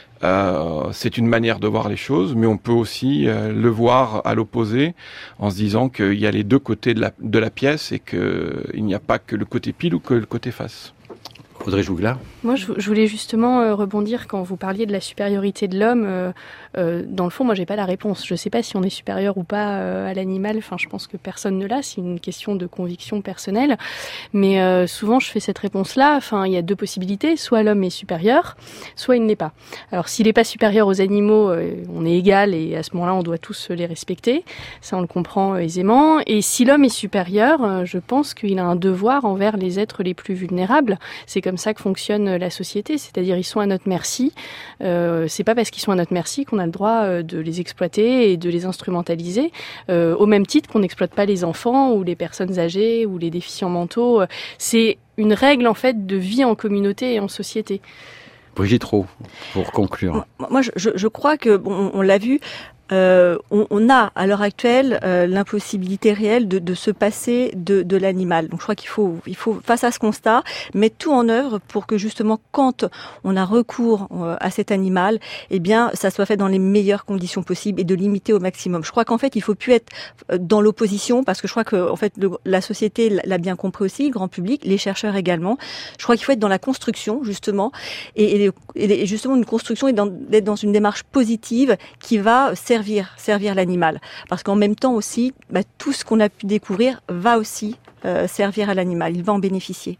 Euh, c'est une manière de voir les choses, mais on peut aussi euh, le voir à l'opposé, en se disant qu'il y a les deux côtés de la, de la pièce et qu'il n'y a pas que le côté pile ou que le côté face. Audrey Jougla. Moi, je, je voulais justement euh, rebondir quand vous parliez de la supériorité de l'homme. Euh, euh, dans le fond, moi, j'ai pas la réponse. Je sais pas si on est supérieur ou pas euh, à l'animal. Enfin, je pense que personne ne l'a. C'est une question de conviction personnelle. Mais euh, souvent, je fais cette réponse-là. Enfin, il y a deux possibilités. Soit l'homme est supérieur, soit il ne l'est pas. Alors, s'il n'est pas supérieur aux animaux, euh, on est égal et à ce moment-là, on doit tous les respecter. Ça, on le comprend euh, aisément. Et si l'homme est supérieur, euh, je pense qu'il a un devoir envers les êtres les plus vulnérables. C'est comme ça que fonctionne la société, c'est-à-dire ils sont à notre merci. Euh, c'est pas parce qu'ils sont à notre merci qu'on a le droit de les exploiter et de les instrumentaliser, euh, au même titre qu'on n'exploite pas les enfants ou les personnes âgées ou les déficients mentaux. C'est une règle en fait de vie en communauté et en société. Brigitte Roux, pour conclure. Moi, je, je crois que bon, on l'a vu. Euh, on, on a à l'heure actuelle euh, l'impossibilité réelle de, de se passer de, de l'animal. Donc je crois qu'il faut, il faut face à ce constat mettre tout en œuvre pour que justement quand on a recours euh, à cet animal, eh bien ça soit fait dans les meilleures conditions possibles et de limiter au maximum. Je crois qu'en fait il faut plus être dans l'opposition parce que je crois que en fait le, la société l'a bien compris aussi, le grand public, les chercheurs également. Je crois qu'il faut être dans la construction justement et, et, et justement une construction et dans, d'être dans une démarche positive qui va servir Servir, servir l'animal. Parce qu'en même temps aussi, bah, tout ce qu'on a pu découvrir va aussi euh, servir à l'animal. Il va en bénéficier.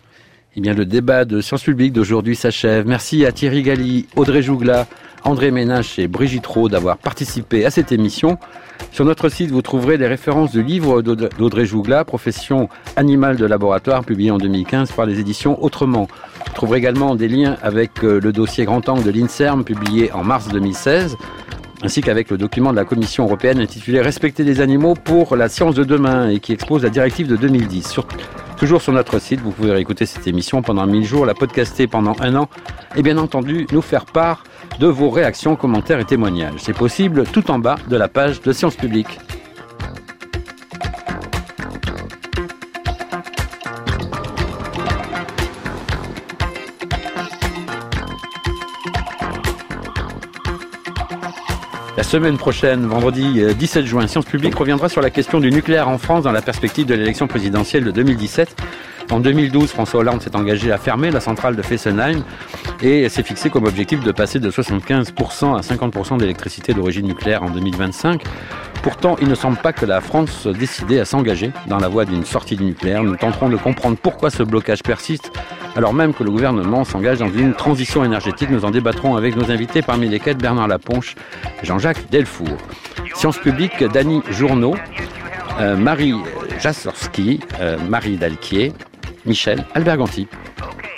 Eh bien, le débat de Sciences Publiques d'aujourd'hui s'achève. Merci à Thierry Galli, Audrey Jougla, André Ménache et Brigitte Roux d'avoir participé à cette émission. Sur notre site, vous trouverez les références de livres d'Audrey Jougla, Profession animale de laboratoire, publié en deux mille quinze par les éditions Autrement. Vous trouverez également des liens avec le dossier Grand Angle de l'INSERM, publié en mars deux mille seize. Ainsi qu'avec le document de la Commission européenne intitulé « Respecter les animaux pour la science de demain » et qui expose la directive de deux mille dix. Sur, toujours sur notre site, vous pouvez réécouter cette émission pendant mille jours, la podcaster pendant un an et bien entendu nous faire part de vos réactions, commentaires et témoignages. C'est possible tout en bas de la page de Sciences Publiques. La semaine prochaine, vendredi dix-sept juin, Sciences Publiques reviendra sur la question du nucléaire en France dans la perspective de l'élection présidentielle de deux mille dix-sept. En deux mille douze, François Hollande s'est engagé à fermer la centrale de Fessenheim et s'est fixé comme objectif de passer de soixante-quinze pour cent à cinquante pour cent d'électricité d'origine nucléaire en deux mille vingt-cinq. Pourtant, il ne semble pas que la France soit décidée à s'engager dans la voie d'une sortie du nucléaire. Nous tenterons de comprendre pourquoi ce blocage persiste, alors même que le gouvernement s'engage dans une transition énergétique. Nous en débattrons avec nos invités, parmi lesquels Bernard Laponche et Jean-Jacques Delfour. Sciences Publiques, Dany Journeau, euh, Marie Jassorski, euh, Marie Dalquier, Michel Alberganti.